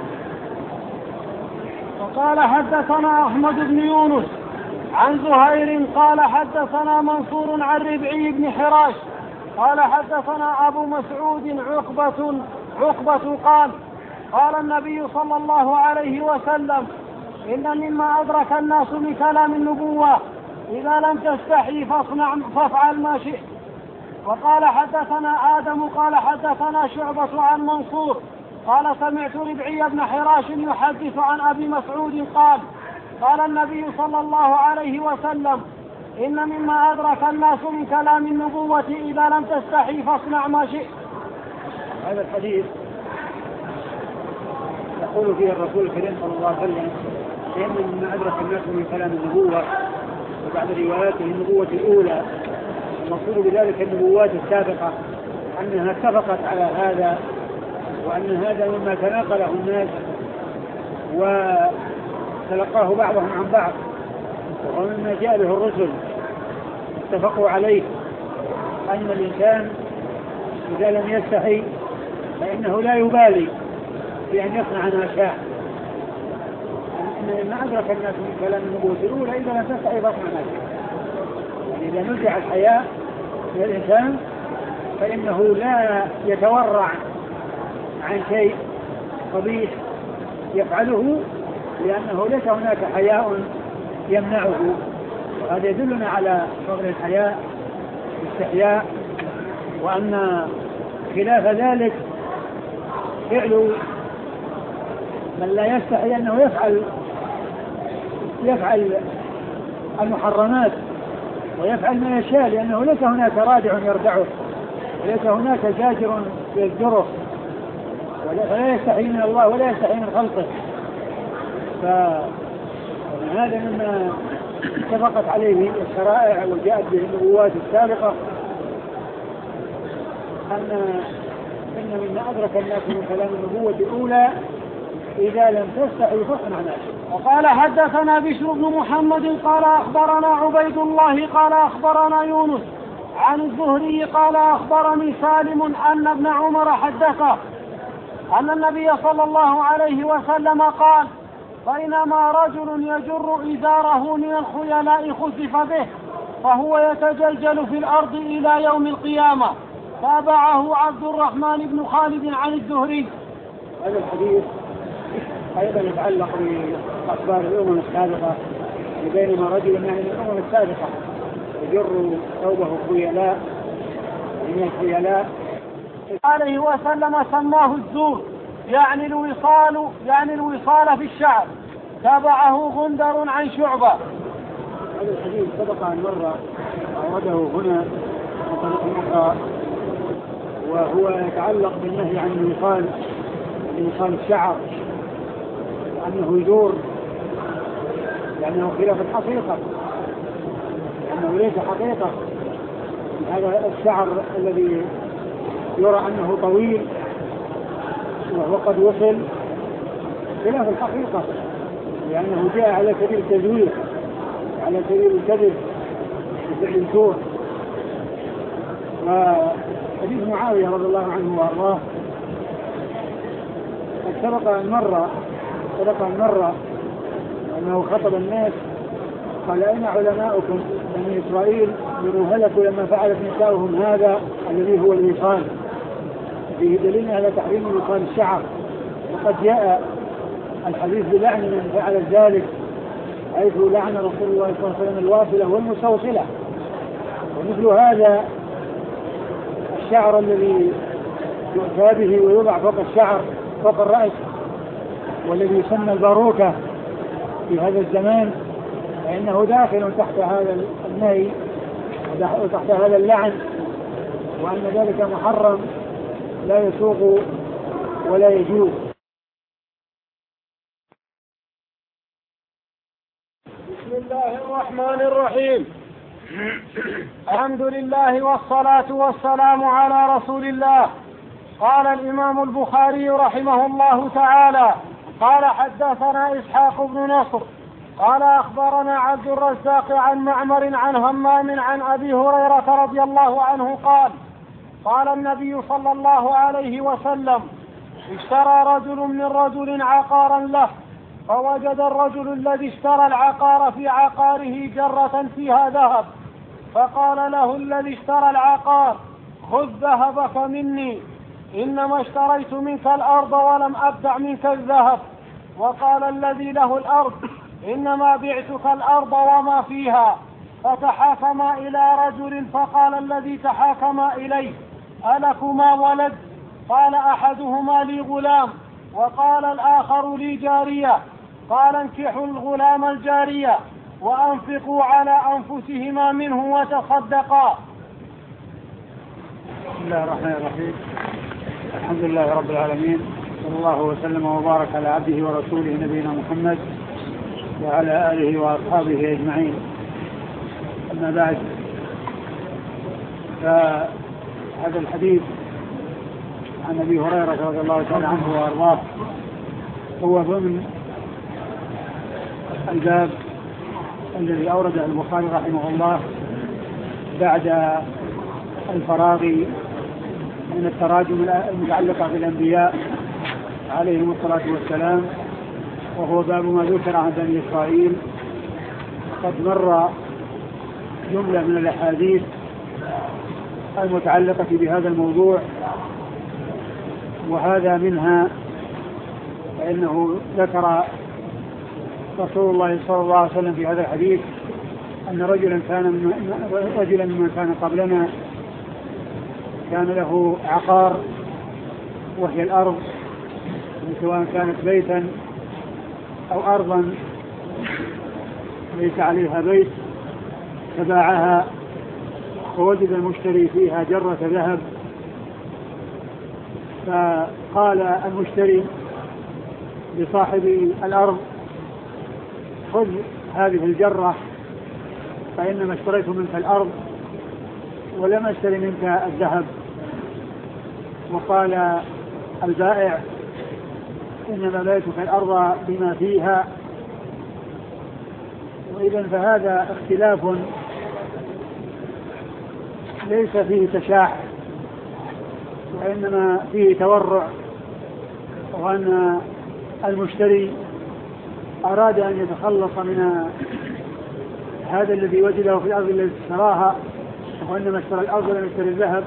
وقال حدثنا أحمد بن يونس عن زهير قال حدثنا منصور عن ربعي بن حراش قال حدثنا أبو مسعود عقبة عقبة قال قال النبي صلى الله عليه وسلم: إن مما أدرك الناس من كلام النبوة إذا لم تستحي فاصنع فافعل ما شئت. وقال حدثنا آدم قال حدثنا شعبة عن منصور قال سمعت ربعي بن حراش يحدث عن أبي مسعود قال قال النبي صلى الله عليه وسلم: إن مما أدرك الناس من كلام النبوة إذا لم تستحي فاصنع ما شئت. هذا الحديث يقول فيه الرسول الكريم صلى الله عليه وسلم: إن مما أدرك الناس من كلام النبوة، وبعد رواياته النبوة الأولى، المقصود بذلك النبوات السابقة أنها اتفقت على هذا، وأن هذا مما تناقله الناس وتلقاه بعضهم عن بعض، ومما جاء به الرسل اتفقوا عليه، أن الإنسان إذا لم يستحي فإنه لا يبالي بأن يصنع ما شاء. إن أدرك الناس من كلام النبوة الأولى إذا لم تستحي فاصنع ما شاء. يعني إذا نزع الحياء من الإنسان فإنه لا يتورع عن شيء قبيح يفعله، لأنه ليس هناك حياء يمنعه. وهذا يدلنا على فضل الحياء والاستحياء، وأن خلاف ذلك فعل من لا يستحي أنه يفعل يفعل المحرمات ويفعل ما يشاء، لأنه ليس هناك رادع يردعه وليس هناك زاجر يزجره، ولا يستحي من الله ولا يستحي من خلقه. فهذا مما اتفقت عليه الشرائع وجاءت به النبوات السابقة، أن إن مما أدرك الناس من كلام النبوة الأولى إذا لم تستحي فاصنع ما شئت. وقال حدثنا بشر بن محمد قال أخبرنا عبيد الله قال أخبرنا يونس عن الزهري قال أخبرني سالم أن ابن عمر حدثه أن النبي صلى الله عليه وسلم قال: بينما رجل يجر إزاره من الخيلاء خسف به فهو يتجلجل في الأرض إلى يوم القيامة. تابعه عبد الرحمن بن خالد عن الزهري. هذا الحديث أيضا يتعلق بأخبار الأمم السابقة، بينما رجل يعني من الأمم السابقة يجر ثوبه خيلاء من الخيلاء عليه وسلم سماه الزور، يعني الوصال يعني الوصال في الشعر. تابعه غندر عن شعبة. هذا الحديث سبق أن مر أورده هنا بطريق أخرى، وهو يتعلق بالنهي عن الوصال وصال الشعر، أنه يدور، لأنه خلاف الحقيقة، لأنه ليس حقيقة. هذا الشعر الذي يرى أنه طويل وهو قد وصل خلاف الحقيقة، لأنه جاء على سبيل التزوير على سبيل الكذب، بفعل سوء. وحديث معاوية رضي الله عنه وأرضاه قد سبق أن مر سبق أن مر أنه خطب الناس قال: أين علماؤكم بني إسرائيل بما هلكوا لما فعلت نساؤهم هذا الذي هو الوصال؟ فيه دليل على تحريم وصال الشعر، وقد جاء الحديث بلعن من فعل ذلك، حيث لعن رسول الله صلى الله عليه وسلم الواصلة والمستوصلة. ومثل هذا الشعر الذي يؤتى به ويوضع فوق الشعر فوق الرأس والذي يسمى الباروكة في هذا الزمان، فإنه داخل تحت هذا النهي وتحت هذا اللعن، وأن ذلك محرم لا يسوق ولا يجوز. بسم الله الرحمن الرحيم. الحمد لله والصلاة والسلام على رسول الله. قال الإمام البخاري رحمه الله تعالى: قال حدثنا إسحاق بن نصر قال أخبرنا عبد الرزاق عن معمر عن همام عن أبي هريرة رضي الله عنه قال: قال النبي صلى الله عليه وسلم: اشترى رجل من رجل عقارا له، فوجد الرجل الذي اشترى العقار في عقاره جرة فيها ذهب، فقال له الذي اشترى العقار: خذ ذهبك مني، إنما اشتريت منك الأرض ولم أبدع منك الذهب. وقال الذي له الأرض: إنما بعتك الأرض وما فيها. فتحاكما إلى رجل، فقال الذي تحاكما إليه: ألكما ولد؟ قال أحدهما: لي غلام. وقال الآخر: لي جارية. قال: انكحوا الغلام الجارية وأنفقوا على أنفسهما منه وتصدقا. بسم الله الرحمن الرحيم. الحمد لله رب العالمين، صلى الله وسلم وبارك على عبده ورسوله نبينا محمد وعلى آله وأصحابه أجمعين. أما بعد، فهذا الحديث عن أبي هريرة رضي الله تعالى عنه وأرضاه هو ضمن الباب الذي أورده البخاري رحمه الله بعد الفراغ من التراجم المتعلقة بالأنبياء عليهم الصلاة والسلام، وهو باب ما ذكر عن بني إسرائيل. قد مر جملة من الأحاديث المتعلقة بهذا الموضوع، وهذا منها فإنه ذكر رسول الله صلى الله عليه وسلم في هذا الحديث أن رجلا كان من رجلا ممن كان قبلنا كان له عقار، وهي الأرض، سواء كانت بيتا أو أرضا ليس عليها بيت، فباعها ووجد المشتري فيها جرة ذهب. فقال المشتري لصاحب الأرض: خذ هذه الجرة، فإنما اشتريت منك الأرض ولم أشتري منك الذهب. وقال البائع: إنما بيتك الأرض بما فيها. وإذا فهذا اختلاف ليس فيه تشاح، وإنما فيه تورع، وأن المشتري أراد أن يتخلص من هذا الذي وجده في الأرض التي اشتراها، وإنما اشترى الأرض ولم يشتري الذهب،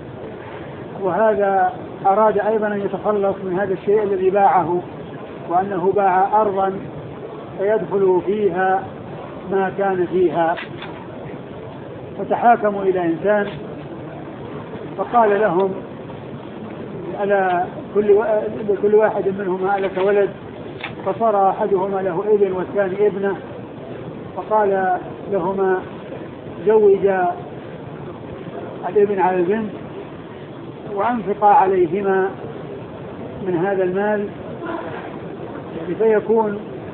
وهذا أراد أيضا أن يتخلص من هذا الشيء الذي باعه، وأنه باع أرضا فيدخل فيها ما كان فيها. فتحاكموا إلى إنسان فقال لهم: ألا كل واحد منهما ألك ولد؟ فصار أحدهما له ابن والثاني ابنه، فقال لهما: زوجا الابن على البنت وأنفقا عليهما من هذا المال، فيكون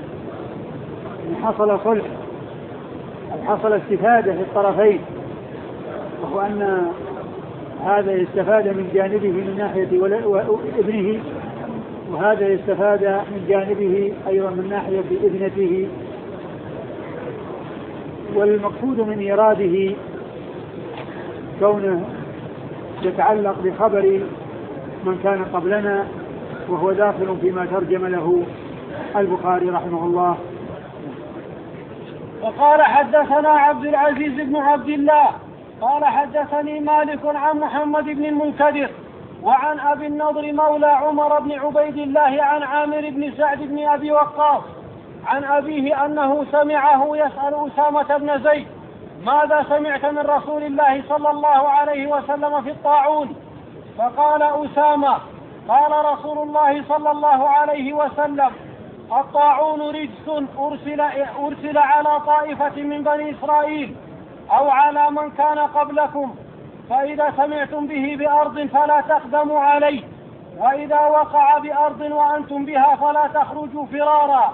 حصل صلح، حصل استفادة في الطرفين، وهو أن هذا يستفاد من جانبه من ناحية ابنه، وهذا يستفاد من جانبه أيضا من ناحية ابنته، والمقصود من إيراده كونه يتعلق بخبر من كان قبلنا، وهو داخل فيما ترجم له البخاري رحمه الله. وقال حدثنا عبد العزيز بن عبد الله قال حدثني مالك عن محمد بن المنكدر وعن أبي النضر مولى عمر بن عبيد الله عن عامر بن سعد بن أبي وقاص عن أبيه أنه سمعه يسأل أسامة بن زيد: ماذا سمعت من رسول الله صلى الله عليه وسلم في الطاعون؟ فقال أسامة: قال رسول الله صلى الله عليه وسلم: الطاعون رجس أرسل, أرسل على طائفة من بني إسرائيل أو على من كان قبلكم، فإذا سمعتم به بأرض فلا تقدموا عليه، وإذا وقع بأرض وأنتم بها فلا تخرجوا فرارا.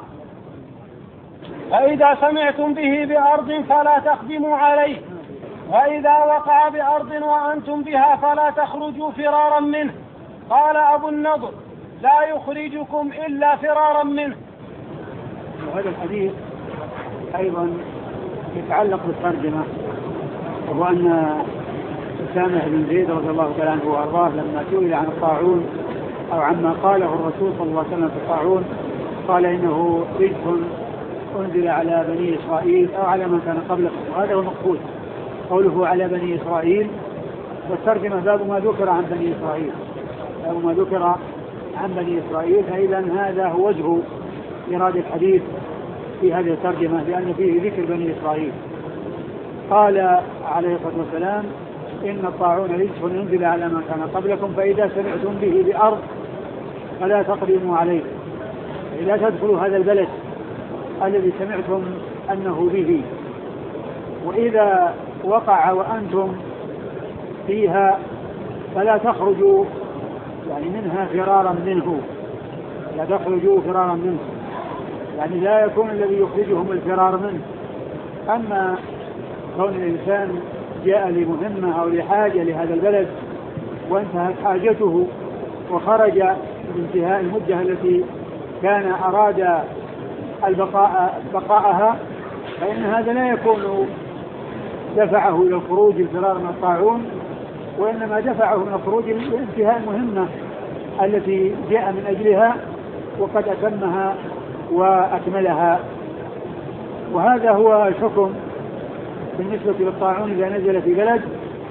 فإذا سمعتم به بأرض فلا تقدموا عليه، وإذا وقع بأرض وأنتم بها فلا تخرجوا فرارا منه. قال أبو النضر: لا يخرجكم إلا فرارا منه. وهذا الحديث أيضا يتعلق بالترجمة، وهو أن أسامة بن زيد رضي الله تعالى عنه وأرضاه لما سئل عن الطاعون أو عما قاله الرسول صلى الله عليه وسلم في الطاعون قال إنه رجس أنزل على بني إسرائيل أو على من كان قبلكم، وهذا هو المقصود قوله على بني إسرائيل. والترجمة باب ما ذكر عن بني إسرائيل، باب ما ذكر عن بني إسرائيل، فإذا هذا هو وجه إرادة الحديث في هذه الترجمة، لأن فيه ذكر بني إسرائيل. قال عليه الصلاة والسلام: إن الطاعون رجس أنزل على من كان قبلكم، فإذا سمعتم به بأرض فلا تقدموا عليه، لا تدخلوا هذا البلد الذي سمعتم أنه به، وإذا وقع وأنتم فيها فلا تخرجوا يعني منها فرارا منه، لا تخرجوا فرارا منه، يعني لا يكون الذي يخرجهم الفرار منه. أما كون الإنسان جاء لمهمة أو لحاجة لهذا البلد وانتهت حاجته وخرج بانتهاء المدة التي كان أراد البقاء بقاءها، فإن هذا لا يكون دفعه إلى الخروج الفرار من الطاعون، وإنما دفعه من الخروج لانتهاء المهمة التي جاء من أجلها وقد أتمها وأكملها. وهذا هو الحكم بالنسبة للطاعون إذا نزل في بلد.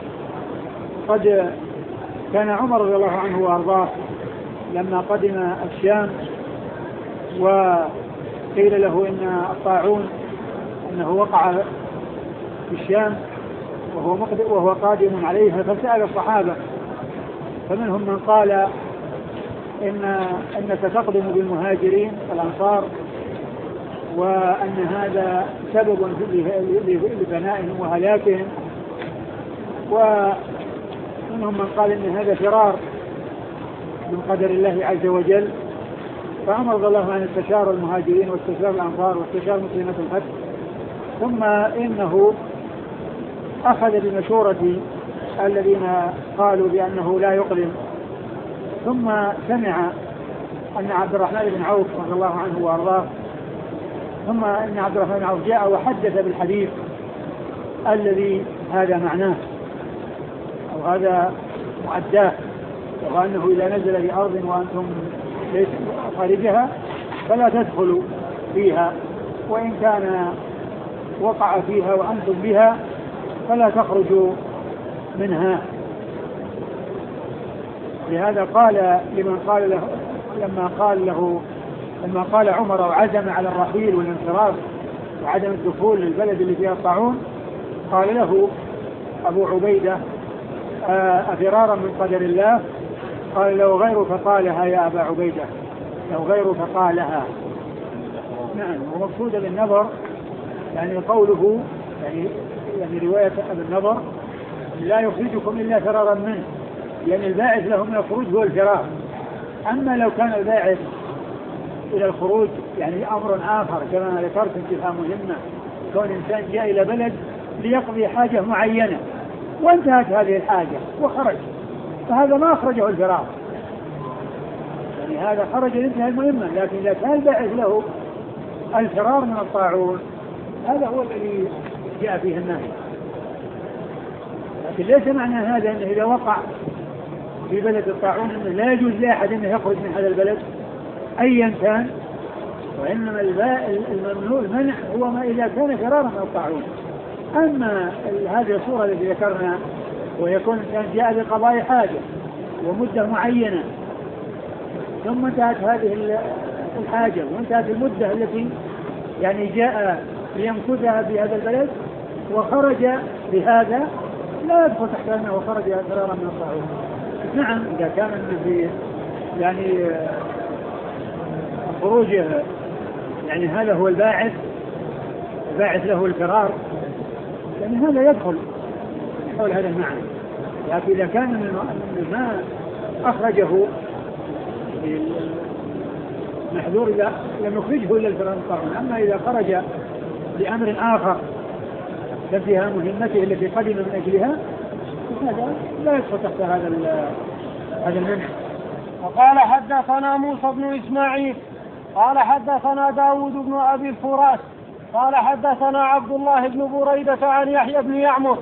قد كان عمر رضي الله عنه وأرضاه لما قدم الشام وقيل له إن الطاعون أنه وقع في الشام وهو, وهو قادم عليها، فسأل الصحابة، فمنهم من قال إن أنك تقدم بالمهاجرين الأنصار وأن هذا سبب لبنائهم وهلاكهم، ومنهم من قال إن هذا فرار من قدر الله عز وجل. فأمر الله أن استشار المهاجرين واستشار الأنصار واستشار مسلمة الفتح، ثم إنه أخذ بمشورة الذين قالوا بأنه لا يقدم، ثم سمع أن عبد الرحمن بن عوف رضي الله عنه وأرضاه ثم أن عبد الرحمن بن عوف جاء وحدث بالحديث الذي هذا معناه أو هذا معداه، وأنه إذا نزل بأرض وأنتم ليس خارجها فلا تدخلوا فيها، وإن كان وقع فيها وأنتم بها فلا تخرجوا منها. لهذا قال لمن قال له لما قال له لما قال عمر وعزم على الرحيل والانصراف وعدم الدخول للبلد اللي فيها الطاعون، قال له أبو عبيدة: أفرارا من قدر الله؟ قال: لو غيرك قالها يا أبا عبيدة، لو غيرك قالها. نعم، ومقصود بالنظر يعني قوله يعني يعني رواية أبي النظر: لا يخرجكم إلا فرارا منه، لأن الباعث له من الخروج هو الفرار. أما لو كان الباعث إلى الخروج يعني أمر آخر كما ذكرت انتهاء مهمة، كون إنسان جاء إلى بلد ليقضي حاجة معينة وانتهت هذه الحاجة وخرج، فهذا ما أخرجه الفرار، يعني هذا خرج لانتهاء المهمة. لكن إذا كان الباعث له الفرار من الطاعون هذا هو الذي جاء فيه النهي. لكن ليس معنى هذا أنه إذا وقع في بلد الطاعون أنه لا يجوز لأحد أنه يخرج من هذا البلد أيا كان، وإنما الممنوع المنع هو ما إذا كان فرارا من الطاعون. أما هذه الصورة التي ذكرنا ويكون الإنسان جاء لقضاء حاجة ومدة معينة ثم انتهت هذه الحاجة وانتهت المدة التي يعني جاء ليمكثها في هذا البلد وخرج بهذا لا يدخل تحت أنه خرج فرارا من الطاعون. نعم إذا كان في يعني خروجه يعني هذا هو الباعث الباعث له الفرار يعني هذا يدخل حول هذا المعنى. لكن إذا كان ما أخرجه محذور إذا لم يخرجه إلا الفرار من الطاعون. أما إذا خرج لأمر آخر تنتهى مهمته التي قدم من أجلها هذا لا يدخل تحت هذا هذا المنع. وقال حدثنا موسى بن إسماعيل قال حدثنا داود بن أبي الفراس قال حدثنا عبد الله بن بريدة عن يحيى بن يعمر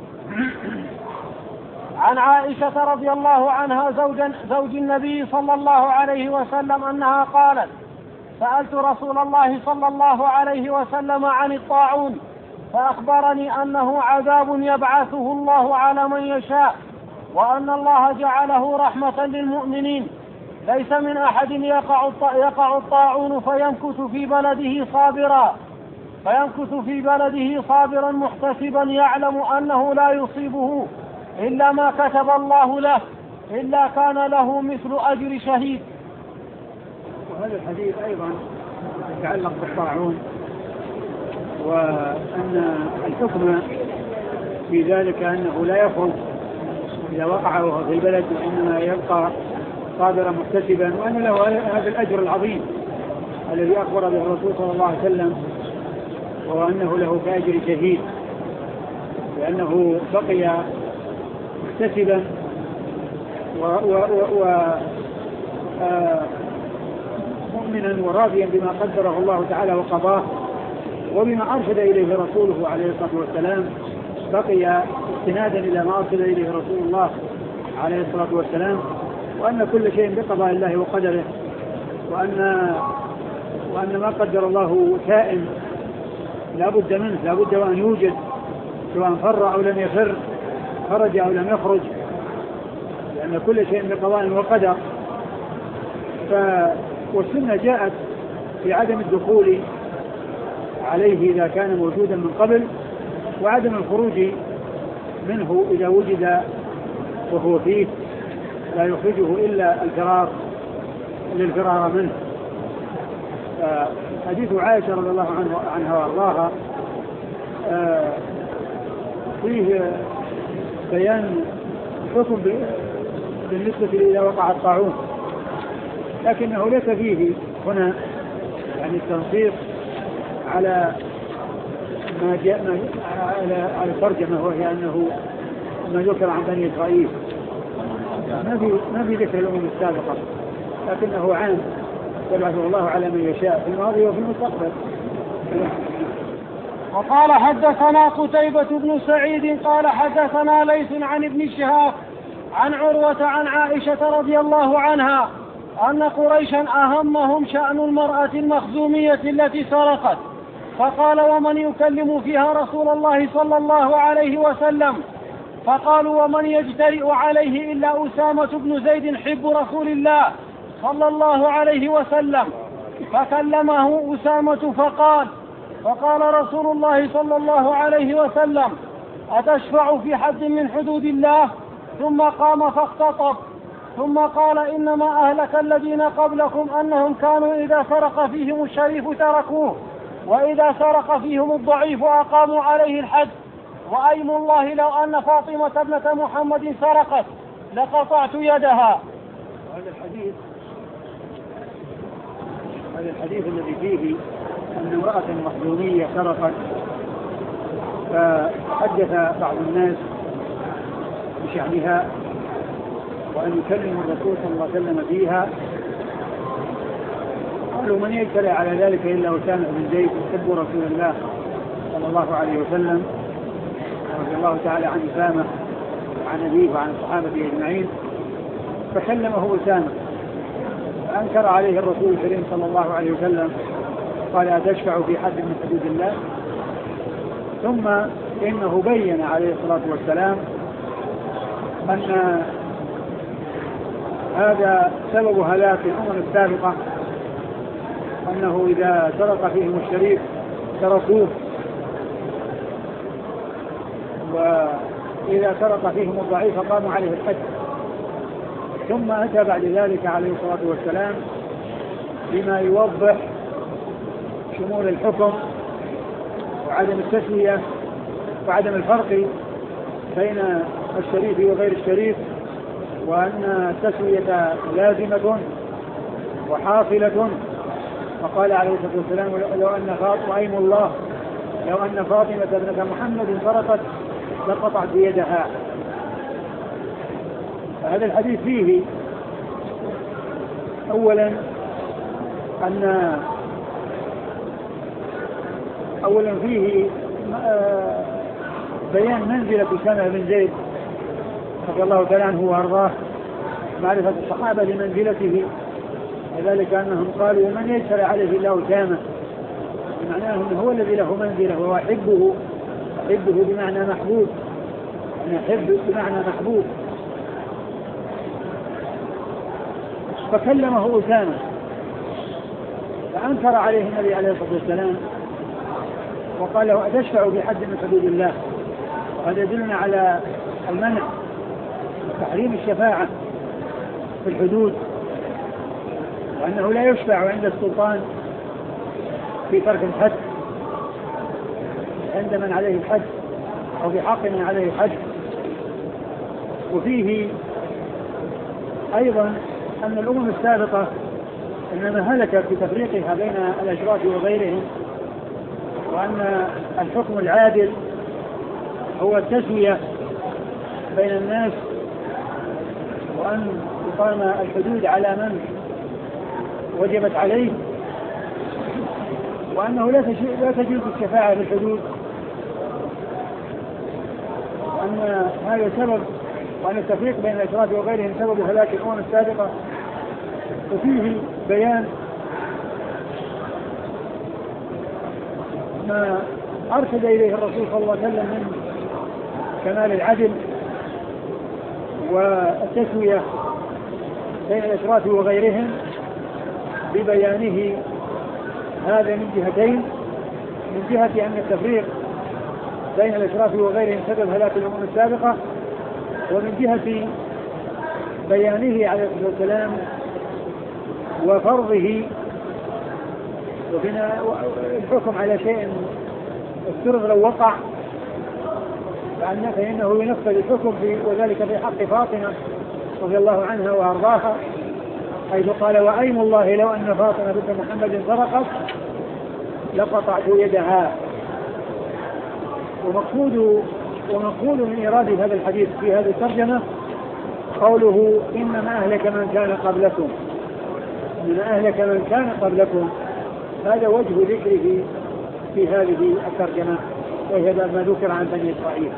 عن عائشة رضي الله عنها زوج, زوج النبي صلى الله عليه وسلم أنها قالت سألت رسول الله صلى الله عليه وسلم عن الطاعون فأخبرني أنه عذاب يبعثه الله على من يشاء وأن الله جعله رحمة للمؤمنين ليس من أحد يقع يقع الطاعون فيمكث في بلده صابرا فيمكث في بلده صابرا محتسبا يعلم أنه لا يصيبه إلا ما كتب الله له إلا كان له مثل أجر شهيد. وهذا الحديث أيضا يتعلق بالطاعون وأن الحكم في ذلك أنه لا يخرج إذا وقع في البلد وإنما يبقى صابرا محتسبا وأن له هذا الأجر العظيم الذي أخبر به الرسول صلى الله عليه وسلم وأنه له كأجر شهيد لأنه بقي محتسبا و, و, و, و آه مؤمنا وراضيا بما قدره الله تعالى وقضاه وبما أرشد إليه رسوله عليه الصلاة والسلام بقي استنادا إلى ما أرشد إليه رسول الله عليه الصلاة والسلام وأن كل شيء بقضاء الله وقدره وأن وأن ما قدر الله كائن لا بد منه لا بد وأن يوجد سواء فر أو لم يفر خرج أو لم يخرج لأن كل شيء بقضاء وقدر. والسنة جاءت في عدم الدخول عليه إذا كان موجودا من قبل وعدم الخروج منه إذا وجد وهو فيه لا يخرجه إلا الفرار للفرار منه. حديث عائشة رضي الله عنها وارضاها فيه بيان حكم بالنسبة إذا وقع الطاعون لكنه ليس فيه هنا يعني التنصيص على ما جاء على على الترجمة وهي أنه ما ذكر عن بني إسرائيل ما في ما في ذكر الأمم السابقة لكنه عام يبعثه الله على من يشاء في الماضي وفي المستقبل. وقال حدثنا قتيبة بن سعيد قال حدثنا ليث عن ابن شهاب عن عروة عن عائشة رضي الله عنها أن قريشا أهمهم شأن المرأة المخزومية التي سرقت فقال ومن يكلم فيها رسول الله صلى الله عليه وسلم فقالوا ومن يجترئ عليه إلا أسامة بن زيد حب رسول الله صلى الله عليه وسلم فكلمه أسامة فقال فقال رسول الله صلى الله عليه وسلم أتشفع في حد من حدود الله ثم قام فاختطب ثم قال إنما أهلك الذين قبلكم أنهم كانوا إذا سرق فيهم الشريف تركوه وإذا سرق فيهم الضعيف أقاموا عليه الحد وأيم الله لو أن فاطمة ابنة محمد سرقت لقطعت يدها. هذا الحديث هذا الحديث الذي فيه أن امرأة مخزومية سرقت فحدث بعض الناس بشأنها وأن يكلم الرسول صلى الله عليه وسلم فيها قالوا من يجترئ على ذلك إلا أسامة بن زيد يحب رسول الله صلى الله عليه وسلم رضي الله تعالى عن أسامة وعن أبيه وعن الصحابة أجمعين، فكلمه أسامة فأنكر عليه الرسول الكريم صلى الله عليه وسلم، قال أتشفع في حد من حدود الله؟ ثم إنه بين عليه الصلاة والسلام أن هذا سبب هلاك الأمم السابقة، أنه إذا سرق فيهم الشريف تركوه، وإذا سرق فيهم الضعيف قاموا عليه الحد. ثم أتى بعد ذلك عليه الصلاة والسلام بما يوضح شمول الحكم وعدم التسوية وعدم الفرق بين الشريف وغير الشريف، وأن التسوية لازمة وحاصلة. فقال عليه الصلاة والسلام لو أن فاطمة أيم الله لو أن فاطمة ابنة محمد سرقت لقطعت بيدها. هذا الحديث فيه أولا أن أولا فيه بيان منزلة أسامة بن زيد رضي الله تعالى عنه وأرضاه، معرفة الصحابة لمنزلته، وذلك أنهم قالوا من يجسر عليه الله أسامة، بمعناه أنه هو الذي له منزلة وهو أحبه، أحبه بمعنى محبوب، أنا أحب بمعنى محبوب. فكلمه أسامة فأنكر عليه النبي عليه الصلاة والسلام وقال له أتشفع بحد من حدود الله؟ وهذا يدلنا على المنع تحريم الشفاعة في الحدود، وأنه لا يشفع عند السلطان في ترك الحد عند من عليه الحد أو في حق من عليه الحد. وفيه أيضا أن الأمم السابقة إنما هلكت بتفريقها بين الأشراف وغيرهم، وأن الحكم العادل هو التسوية بين الناس، وأن تقام الحدود على من وجبت عليه، وأنه لا تجوز الشفاعة في الحدود، وأن هذا سبب، وأن التفريق بين الأشراف وغيرهم سبب هلاك الأمم السابقة. وفيه بيان ما أرشد إليه الرسول صلى الله عليه وسلم من كمال العدل والتسوية بين الأشراف وغيرهم، ببيانه هذا من جهتين: من جهة أن التفريق بين الأشراف وغيرهم سبب هلاك الأمم السابقة، ومن جهة بيانه عليه الصلاة والسلام وفرضه وبناء الحكم على شيء افترض لو وقع فإنه ينفذ الحكم في وذلك في حق فاطمة رضي الله عنها وأرضاها، حيث قال وأيم الله لو أن فاطمة بنت محمد سرقت لقطعت يدها. ومقصود ومقصود من إرادة هذا الحديث في هذه الترجمة قوله إنما أهلك من كان قبلكم، إنما أهلك من كان قبلكم، هذا وجه ذكره في هذه الترجمة، وهي ما ذكر عن بني إسرائيل.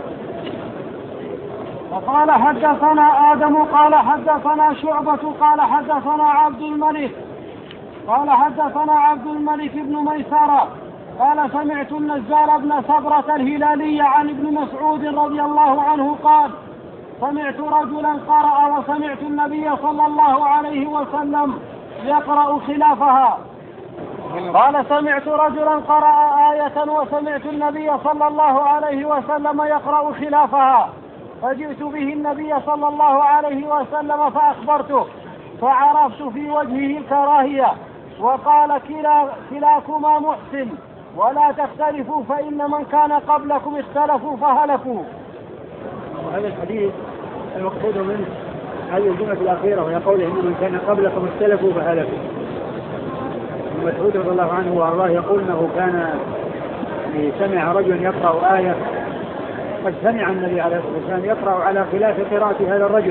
وقال حدثنا آدم قال حدثنا شعبة قال حدثنا عبد الملك قال حدثنا عبد الملك بن ميسرة قال سمعت النزار بن صبرة الهلالي عن ابن مسعود رضي الله عنه قال سمعت رجلا قرأ وسمعت النبي صلى الله عليه وسلم يقرأ خلافها. قال سمعت رجلا قرأ آية وسمعت النبي صلى الله عليه وسلم يقرأ خلافها، فجئت به النبي صلى الله عليه وسلم فأخبرته، فعرفت في وجهه الكراهية، وقال كلا كلاكما محسن ولا تختلفوا فإن من كان قبلكم اختلفوا فهلكوا. وهذا الحديث المقصود منه هذه الجملة الأخيرة، وهي قوله إن من كان قبلكم اختلفوا فهلكوا. مسعود رضي الله عنه وأرضاه يقول أنه كان سمع رجلا يقرأ آية، قد سمع النبي عليه الصلاة والسلام يقرأ على خلاف قراءة هذا الرجل،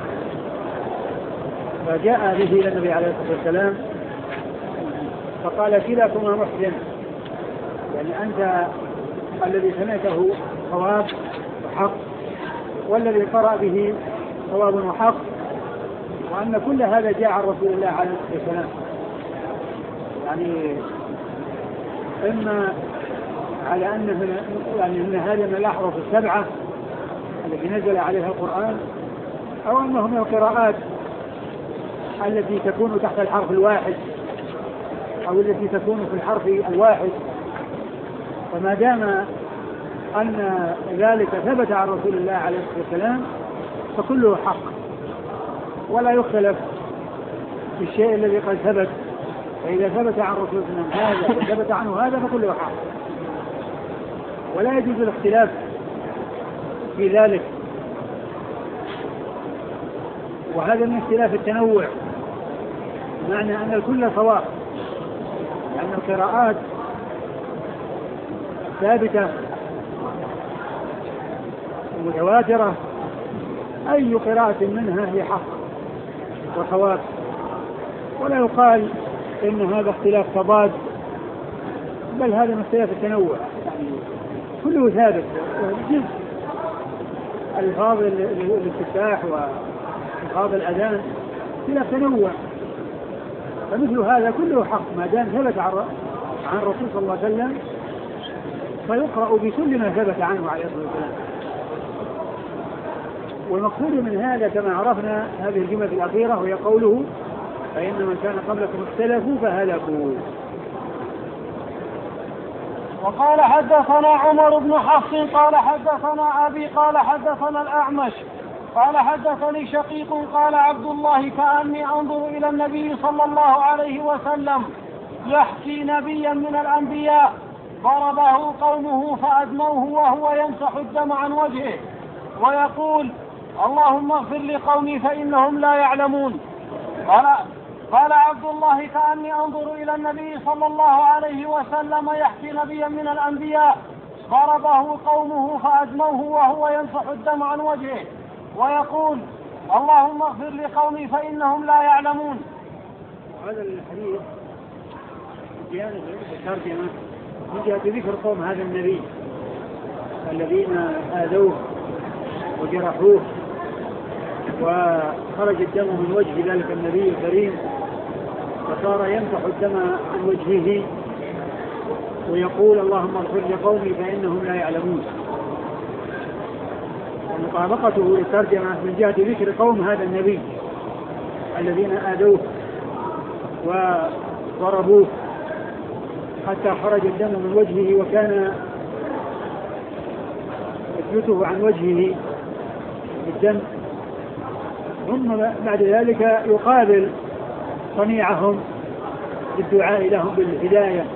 فجاء به إلى النبي عليه الصلاة والسلام فقال كلاكما محسن، يعني أنت الذي سمعته صواب حق، والذي قرأ به صواب وحق، وأن كل هذا جاء عن رسول الله عليه الصلاة والسلام. يعني إما على أنه يعني أن هذا من الأحرف السبعة التي نزل عليها القرآن، أو أنه من القراءات التي تكون تحت الحرف الواحد أو التي تكون في الحرف الواحد. فما دام أن ذلك ثبت عن رسول الله عليه الصلاة والسلام فكله حق، ولا يختلف في الشيء الذي قد ثبت. فإذا ثبت عن رسول الله هذا وثبت عنه هذا فكله حق، ولا يجوز الاختلاف في ذلك. وهذا من اختلاف التنوع، معنى أن الكل صواب، لأن القراءات ثابتة متواترة، أي قراءة منها هي حق وصواب، ولا يقال إن هذا اختلاف تضاد، بل هذا من اختلاف التنوع، يعني كله ثابت. جزء الفاظ الاستفتاح والفاظ الأذان اختلاف تنوع، فمثل هذا كله حق ما دام ثبت عن الرسول صلى الله عليه وسلم، فيقرأ بكل ما ثبت عنه عليه الصلاة والسلام. والمقصود من هذا كما عرفنا هذه الجملة الأخيرة وهي قوله فإن من كان قبلكم اختلفوا فهلكوا. وقال حدثنا عمر بن حفص قال حدثنا أبي قال حدثنا الأعمش قال حدثني شقيق قال عبد الله كأني أنظر إلى النبي صلى الله عليه وسلم يحكي نبيا من الأنبياء ضربه قومه فأدموه وهو يمسح الدم عن وجهه ويقول اللهم اغفر لقومي فإنهم لا يعلمون. قال, قال عبد الله كأني أنظر إلى النبي صلى الله عليه وسلم يحكي نبيا من الأنبياء ضربه قومه فأدموه وهو يمسح الدم عن وجهه ويقول اللهم اغفر لقومي فإنهم لا يعلمون. هذا الحديث جاءنا ترجمة من جهة ذكر قوم هذا النبي الذين آذوه وجرحوه وخرج الدم من وجه ذلك النبي الكريم، فصار يمسح الدم عن وجهه ويقول اللهم اغفر لقومي فإنهم لا يعلمون. ومطابقته للترجمة من جهة ذكر قوم هذا النبي الذين آذوه وضربوه حتى خرج الدم من وجهه وكان يثبته عن وجهه بالدم، ثم بعد ذلك يقابل صنيعهم بالدعاء لهم بالهداية.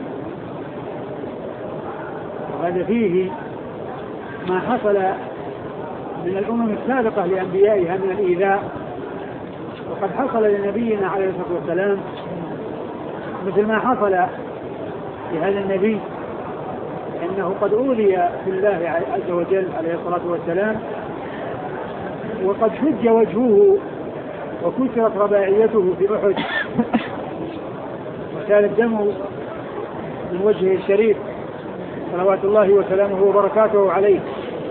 وهذا فيه ما حصل من الأمم السابقة لأنبيائها من الإيذاء، وقد حصل لنبينا عليه الصلاة والسلام مثل ما حصل لهذا النبي، أنه قد أوذي في الله عز وجل عليه الصلاة والسلام، وقد شج وجهه وكسرت رباعيته في أحد وسال الدم من وجهه الشريف صلوات الله وسلامه وبركاته عليه.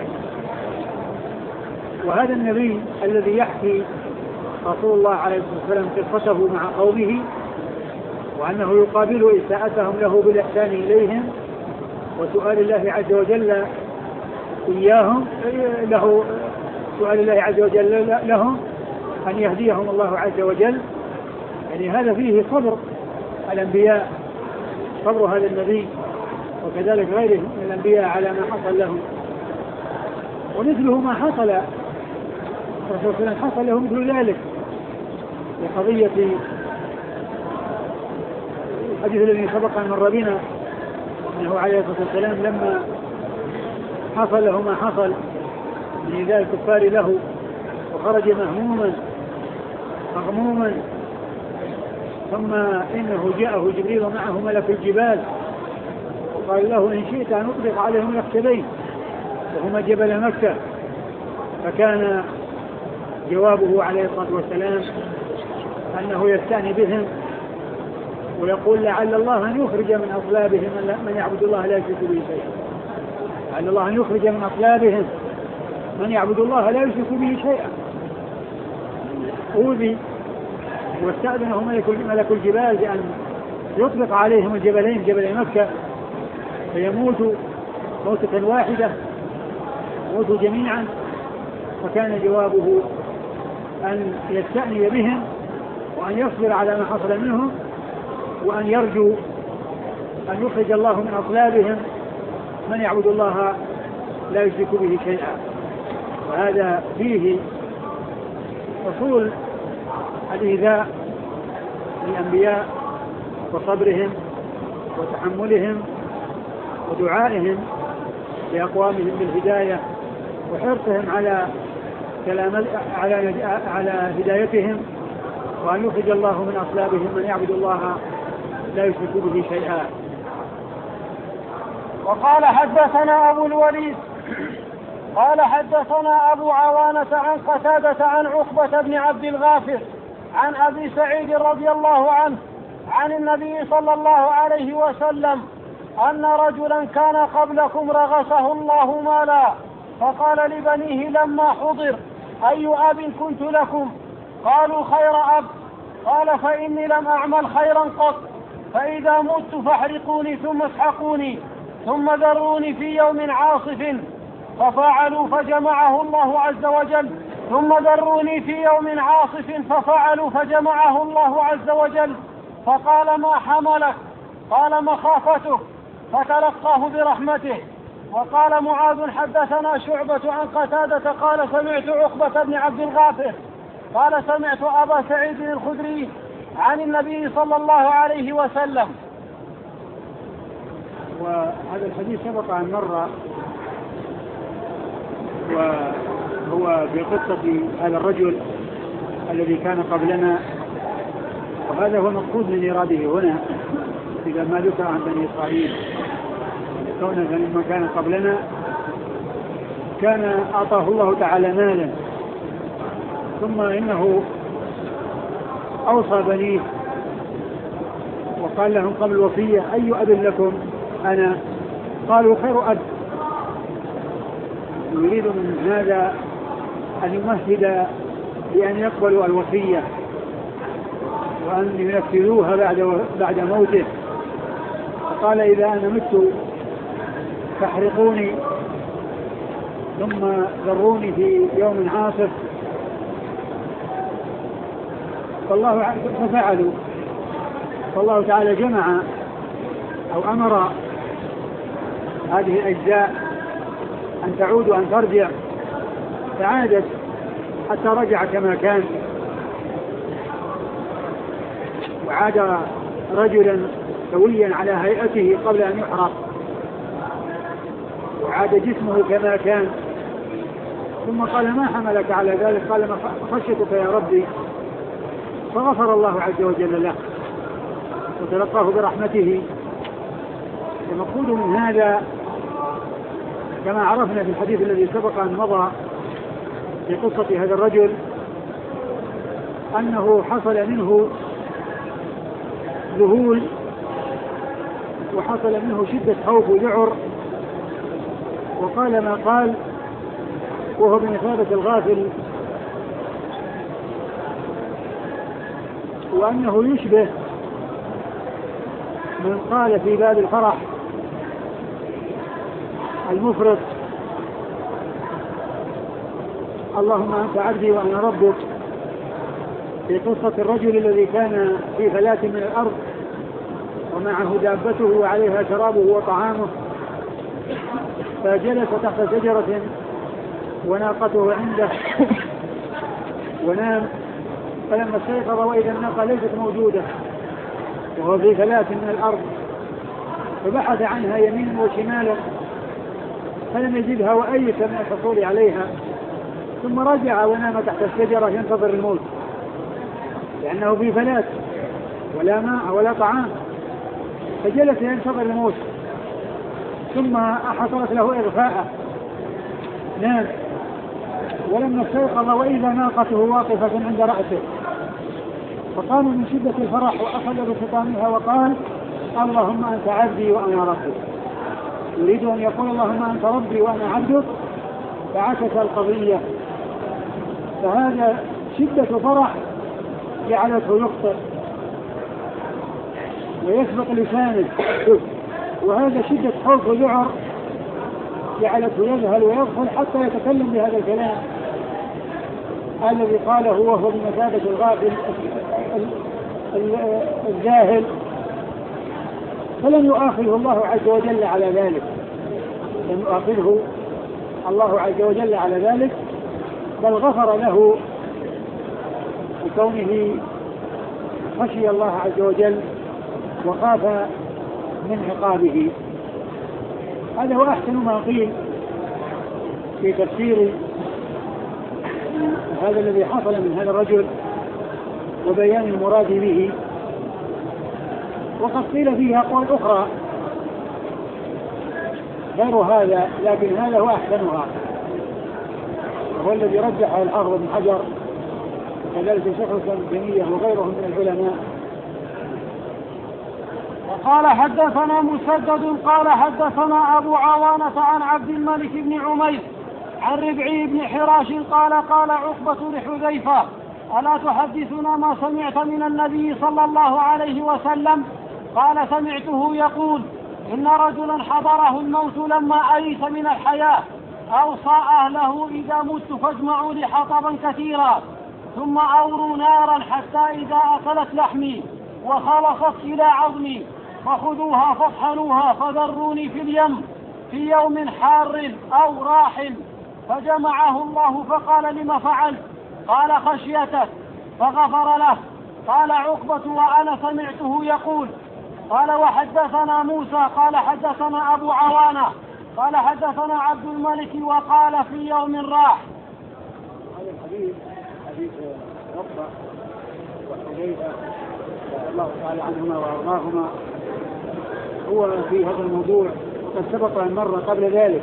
وهذا النبي الذي يحكي رسول الله عليه الصلاة والسلام قصته مع قومه، وأنه يقابل إساءتهم له بالإحسان إليهم وسؤال الله عز وجل إياهم له سؤال الله عز وجل لهم أن يهديهم الله عز وجل. يعني هذا فيه صبر الأنبياء، صبر هذا النبي وكذلك غيره من الأنبياء على ما حصل لهم، ومثله ما حصل الرسول صلى الله عليه وسلم حصل له مثل ذلك لقضية الحديث الذي سبق أن مر بنا أنه عليه الصلاة والسلام لما حصل له ما حصل من إيذاء الكفار له وخرج مهموما مغموما، ثم إنه جاءه جبريل معه ملك الجبال وقال له إن شئت أن أطلق عليهم الأخشبين وهما جبل مكة، فكان جوابه عليه الصلاة والسلام أنه يستعني بهم ويقول لعل الله أن يخرج من أصلابهم من يعبد الله لا يشرك به شيئا، لعل الله أن يخرج من أصلابهم من يعبد الله لا يشرك به شيئا. أوذي واستأذنه ملك الجبال بأن يطلق عليهم الجبلين جبل مكة فيموتوا موتة واحدة موتوا جميعا، فكان جوابه أن يستأني بهم وأن يصبر على ما حصل منهم وأن يرجو أن يخرج الله من أصلابهم من يعبد الله لا يشرك به شيئا. وهذا فيه أصول الإيذاء للأنبياء وصبرهم وتحملهم ودعائهم لأقوامهم بالهداية وحرصهم على كلام على على هدايتهم، وأن يخرج الله من أصلابهم من يعبد الله لا يشرك به شيئا. وقال حدثنا أبو الوليد قال حدثنا أبو عوانة عن قتادة عن عقبة بن عبد الغافر عن أبي سعيد رضي الله عنه عن النبي صلى الله عليه وسلم أن رجلا كان قبلكم رغسه الله مالا فقال لبنيه لما حضر أي أب كنت لكم؟ قالوا خير أب. قال فإني لم أعمل خيرا قط، فإذا مت فاحرقوني ثم اسحقوني ثم ذروني في يوم عاصف، ففعلوا فجمعه الله عز وجل ثم ذروني في يوم عاصف ففعلوا فجمعه الله عز وجل، فقال ما حملك؟ قال مخافتك، فتلقاه برحمته. وقال معاذ حدثنا شعبة عن قتادة قال سمعت عقبة بن عبد الغافر قال سمعت أبا سعيد الخدري عن النبي صلى الله عليه وسلم. وهذا الحديث سبق أن مر، وهو بقصة هذا الرجل الذي كان قبلنا، وهذا هو المقصود من إراده هنا إذا ما ذكر عن بني إسرائيل، كونه لما كان قبلنا كان أعطاه الله تعالى مالا، ثم إنه أوصى بنيه وقال لهم قبل الوصية أي أب لكم أنا؟ قالوا خير أب. يريد من هذا أن يمهد بأن يقبلوا الوصية وأن ينفذوها بعد بعد موته. قال إذا أنا مت فاحرقوني ثم ذروني في يوم عاصف، فالله ففعلوا، فالله تعالى جمع أو أمر هذه الأجزاء أن تعود وأن ترجع، فعادت حتى رجع كما كان، وعاد رجلا سويا على هيئته قبل أن يحرق، وعاد جسمه كما كان. ثم قال ما حملك على ذلك؟ قال خشيتك يا ربي، فغفر الله عز وجل له وتلقاه برحمته. المقصود من هذا كما عرفنا في الحديث الذي سبق أن مضى في قصة هذا الرجل أنه حصل منه ذهول وحصل منه شدة خوف وذعر، وقال ما قال وهو بمثابة الغافل، وأنه يشبه من قال في باب الفرح المفرط اللهم أنت عبدي وأنا ربك، في قصة الرجل الذي كان في فلاة من الأرض ومعه دابته وعليها شرابه وطعامه، فجلس تحت شجرة وناقته عنده ونام، فلما استيقظ وإذا الناقة ليست موجودة وهو في فلاة من الأرض، فبحث عنها يمينا وشمالا فلم يجدها وأيس من الحصول عليها، ثم رجع ونام تحت الشجرة ينتظر الموت لأنه في فلاة ولا ماء ولا طعام، فجلس ينتظر الموت، ثم حصلت له إغفاء نام، ولما استيقظ وإذا ناقته واقفة عند رأسه، فقام من شدة الفرح وأخذ بخطامها وقال اللهم أنت عبدي وأنا ربك. يريد أن يقول اللهم أنت ربي وأنا عبدك، فعكس القضية، فهذا شدة فرح جعلته يخطئ ويسبق لسانه، وهذا شدة خوف وذعر جعلته يذهل ويغفل حتى يتكلم بهذا الكلام الذي قاله وهو بمثابة الغافل الذاهل، فلن يؤاخذه الله عز وجل على ذلك، لن يؤاخذه الله عز وجل على ذلك، بل غفر له بكونه خشي الله عز وجل وخاف من عقابه. هذا هو أحسن ما قيل في تفسير هذا الذي حصل من هذا الرجل وبيان المراد به، وقد قيل فيه أقوال أخرى غير هذا، لكن هذا هو أحسنها، وهو الذي رجحه الحافظ بن حجر وكذلك شيخ الإسلام ابن تيمية وغيرهم من العلماء. وقال حدثنا مسدد قال حدثنا أبو عوانة عن عبد الملك بن عمير عن ربعي بن حراش قال قال عقبة لحذيفة ألا تحدثنا ما سمعت من النبي صلى الله عليه وسلم؟ قال سمعته يقول إن رجلا حضره الموت لما أيس من الحياة أوصى أهله إذا مت فاجمعوا لي حطبا كثيرا ثم أوروا نارا حتى إذا أكلت لحمي وخلصت إلى عظمي فخذوها فاطحنوها فذروني في اليم في يوم حار أو راحل. فجمعه الله فقال لما فعلت؟ قال خشيتك فغفر له. قال عقبة وأنا سمعته يقول. قال وحدثنا موسى قال حدثنا أبو عوانة قال حدثنا عبد الملك وقال في يوم راح. هذا الحديث حديث عقبة وحذيفة الله تعالى عنهما وأرضاهما هو في هذا الموضوع قد سبق أن مر قبل ذلك،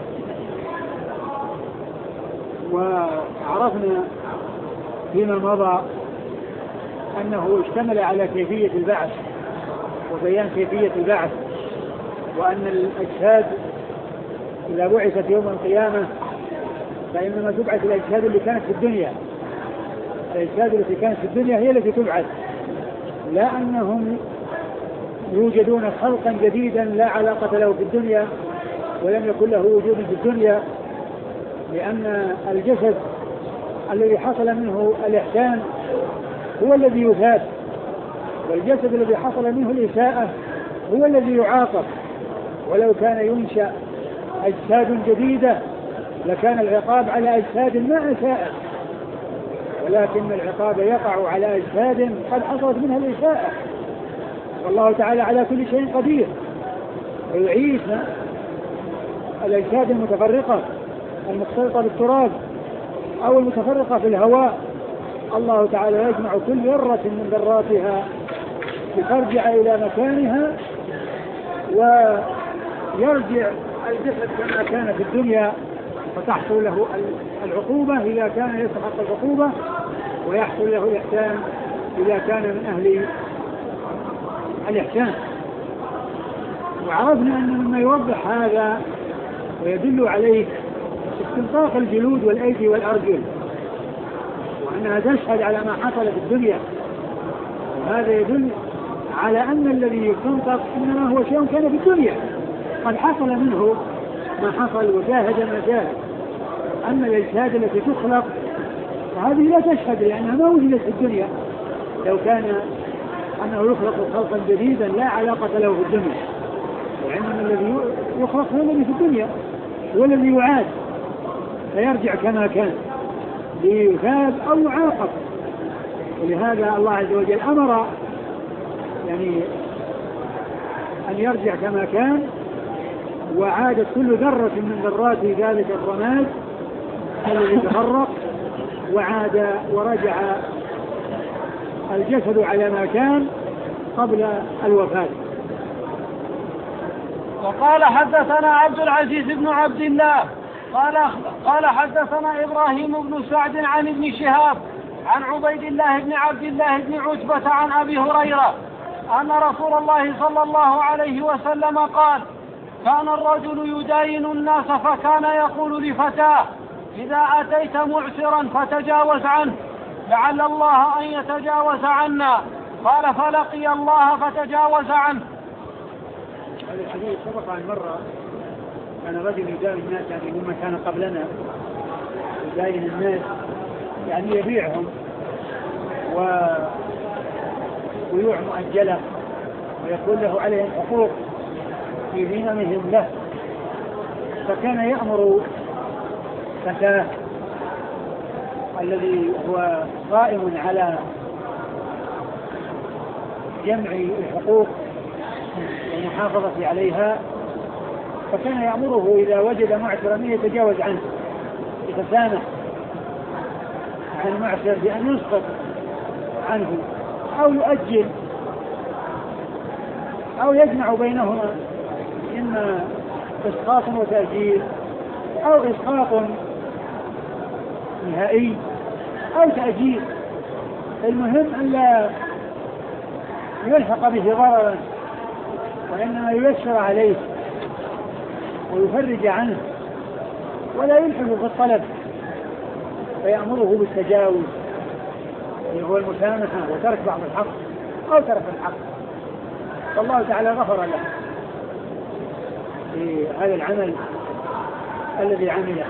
وعرفنا فيما مضى أنه اشتمل على كيفية البعث وبيان كيفية البعث، وأن الأجساد إذا بعثت يوم القيامة فإنما تبعث الأجساد اللي كانت في الدنيا، الأجساد التي كانت في الدنيا هي التي تبعث، لا أنهم يوجدون خلقا جديدا لا علاقة له في الدنيا ولم يكن له وجود في الدنيا، لأن الجسد الذي حصل منه الإحسان هو الذي يثاب، والجسد الذي حصل منه الإساءة هو الذي يعاقب. ولو كان ينشأ أجساد جديدة لكان العقاب على أجساد ما أساءت، ولكن العقاب يقع على أجساد قد حصلت منها الإساءة، والله تعالى على كل شيء قدير، ويعيش الأجساد المتفرقة المختلطة بالتراب أو المتفرقة في الهواء، الله تعالى يجمع كل ذرة من ذراتها لترجع إلى مكانها ويرجع الجسد كما كان في الدنيا، فتحصل له العقوبة إذا كان يستحق العقوبة، ويحصل له الإحسان إذا كان من أهل الإحسان. وعرفنا أن مما يوضح هذا ويدل عليه استنطاق الجلود والأيدي والأرجل، وأنها تشهد على ما حصل في الدنيا، وهذا يدل على أن الذي يستنطق إنما هو شيء كان في الدنيا قد حصل منه ما حصل وشاهد ما شاهد. أما الأجساد التي تخلق فهذه لا تشهد لأنها ما وجدت في الدنيا، لو كان أنه يخلق خلقا جديدا لا علاقة له في الدنيا، وإنما الذي يخلق هو الذي في الدنيا هو الذي يعاد فيرجع كما كان ليثاب أو يعاقب. ولهذا الله عز وجل أمر يعني أن يرجع كما كان، وعادت كل ذرة من ذرات ذلك الرماد الذي تفرق، وعاد ورجع الجسد على ما كان قبل الوفاة. وقال حدثنا عبد العزيز بن عبد الله قال قال حدثنا إبراهيم بن سعد عن ابن شهاب عن عبيد الله بن عبد الله بن عتبة عن أبي هريرة أن رسول الله صلى الله عليه وسلم قال: كان الرجل يداين الناس فكان يقول لفتاه: إذا أتيت معسرا فتجاوز عنه لعل الله أن يتجاوز عنا. قال فلقي الله فتجاوز عنه. هذا الحديث سبق عن مرة. كان رجل يداوي الناس يعني مما كان قبلنا يداين الناس يعني يبيعهم وبيوع مؤجلة ويكون له عليهم حقوق في ذممهم له. فكان يأمر فتاه الذي هو قائم على جمع الحقوق والمحافظة عليها، فكان يأمره إذا وجد معسرا يتجاوز عنه يتسامح عن المعسر بأن يسقط عنه أو يؤجل أو يجمع بينهما إما إسقاط وتأجيل أو إسقاط نهائي أو تأجيل. المهم أن لا يلحق به ضررا وإنما ييسر عليه ويفرج عنه ولا يلحق في الطلب، فيأمره بالتجاوز اللي هو المسامحة وترك بعض الحق أو ترك الحق. فالله تعالى غفر له في هذا العمل الذي عمله.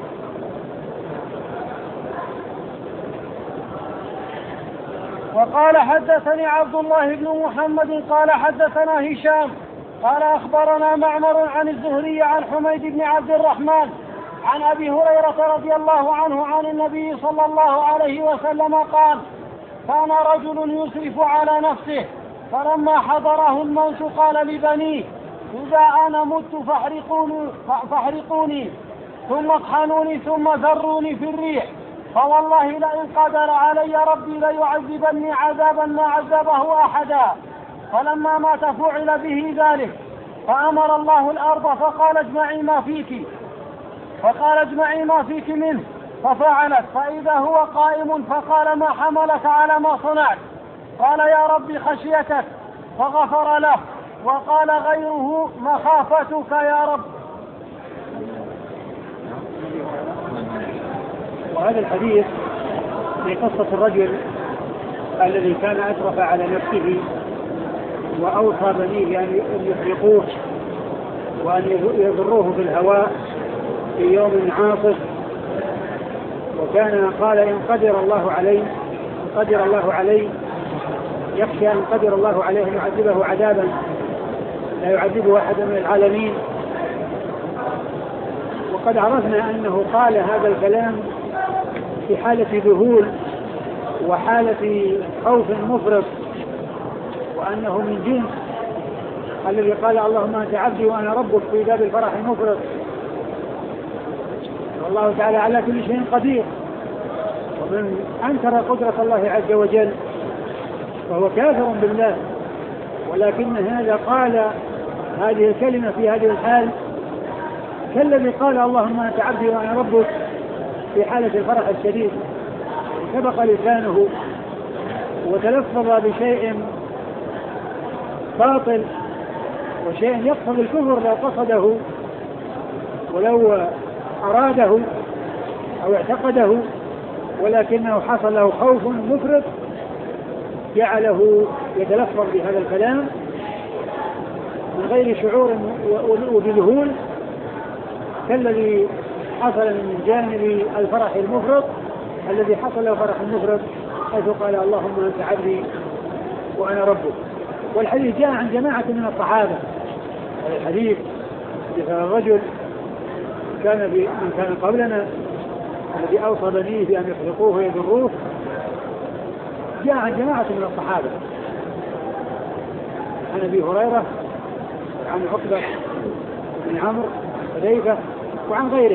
وقال حدثني عبد الله بن محمد قال حدثنا هشام قال أخبرنا معمر عن الزهري عن حميد بن عبد الرحمن عن أبي هريرة رضي الله عنه عن النبي صلى الله عليه وسلم قال: كان رجل يسرف على نفسه فلما حضره الموت قال لبنيه: إذا أنا مت فاحرقوني, فاحرقوني ثم اطحنوني ثم ذروني في الريح، فوالله لئن قدر علي ربي ليعذبني عذابا ما عذبه أحدا. فلما مات فعل به ذلك، فأمر الله الأرض فقال: اجمعي ما فيك فقال اجمعي ما فيك منه، ففعلت، فإذا هو قائم فقال: ما حملك على ما صنعت؟ قال: يا ربي خشيتك، فغفر له. وقال غيره: مخافتك يا رب. وهذا الحديث في قصة الرجل الذي كان أسرف على نفسه وأوصى بنيه أن يحرقوه وأن يضروه في الهواء في يوم عاصف، وكان قال: إن قدر الله علي إن قدر الله علي يخشى أن قدر الله عليه أن يعذبه عذابا لا يعذبه أحد من العالمين. وقد عرفنا أنه قال هذا الكلام في حالة ذهول وحالة خوف مفرط، وأنه من جنس الذي قال: اللهم أنت عبدي وأنا ربك في باب الفرح المفرط. والله تعالى على كل شيء قدير، ومن أنكر قدرة الله عز وجل فهو كافر بالله. ولكن هذا قال هذه الكلمة في هذه الحال كالذي قال: اللهم أنت عبدي وأنا ربك في حالة الفرح الشديد، سبق لسانه وتلفظ بشيء باطل وشيء يقصد الكفر لو قصده ولو أراده أو اعتقده، ولكنه حصل له خوف مفرط جعله يتلفظ بهذا الكلام من غير شعور وبذهول كالذي حصل من جانب الفرح المفرط الذي حصل له فرح المفرط حيث قال: اللهم أنت عبدي وأنا ربك. والحديث جاء عن جماعة من الصحابة. الحديث مثل الرجل كان من كان قبلنا الذي أوصى بنيه بأن يحرقوه ويذروه جاء عن جماعة من الصحابة، عن أبي هريرة وعن عقبة بن عمرو حذيفة وعن غيره.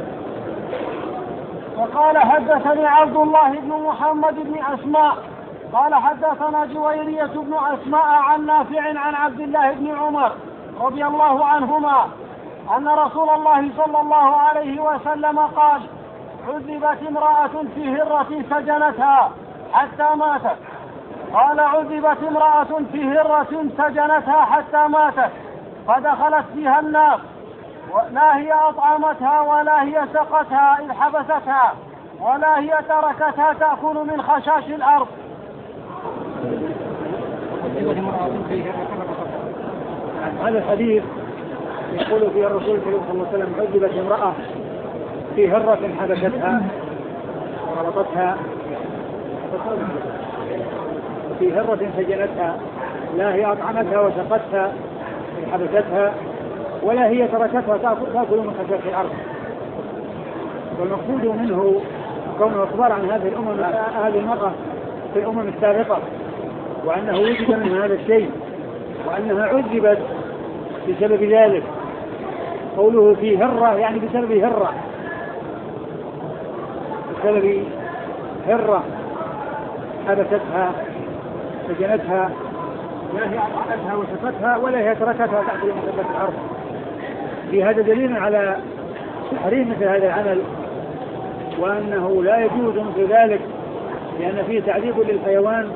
وقال حدثني عبد الله بن محمد بن أسماء قال حدثنا جويرية بن أسماء عن نافع عن عبد الله بن عمر رضي الله عنهما أن رسول الله صلى الله عليه وسلم قال: عذبت امرأة في هرة سجنتها حتى ماتت. قال: عذبت امرأة في هرة سجنتها حتى ماتت، فدخلت فيها النار، لا هي أطعمتها ولا هي سقتها إذ حبستها ولا هي تركتها تأكل من خشاش الأرض. هذا الحديث يقول فيه الرسول صلى الله عليه وسلم عذبت امرأة في هرة حبستها وربطتها في هرة سجنتها لا هي أطعمتها وسقتها حبستها ولا هي تركتها تأكل من خشاش الأرض. والمقصود منه كونه أخبار عن هذه الأمم هذه المرأة في الأمم السابقة وأنه وجد من هذا الشيء وأنها عذبت بسبب ذلك. قوله في هرة يعني بسبب هرة بسبب هرة حبستها سجنتها لا هي أطعمتها وسقتها ولا هي تركتها تأكل من خشاش الأرض. في هذا دليل على تحريم مثل هذا العمل وأنه لا يجوز مثل ذلك لأن فيه تعذيب للحيوان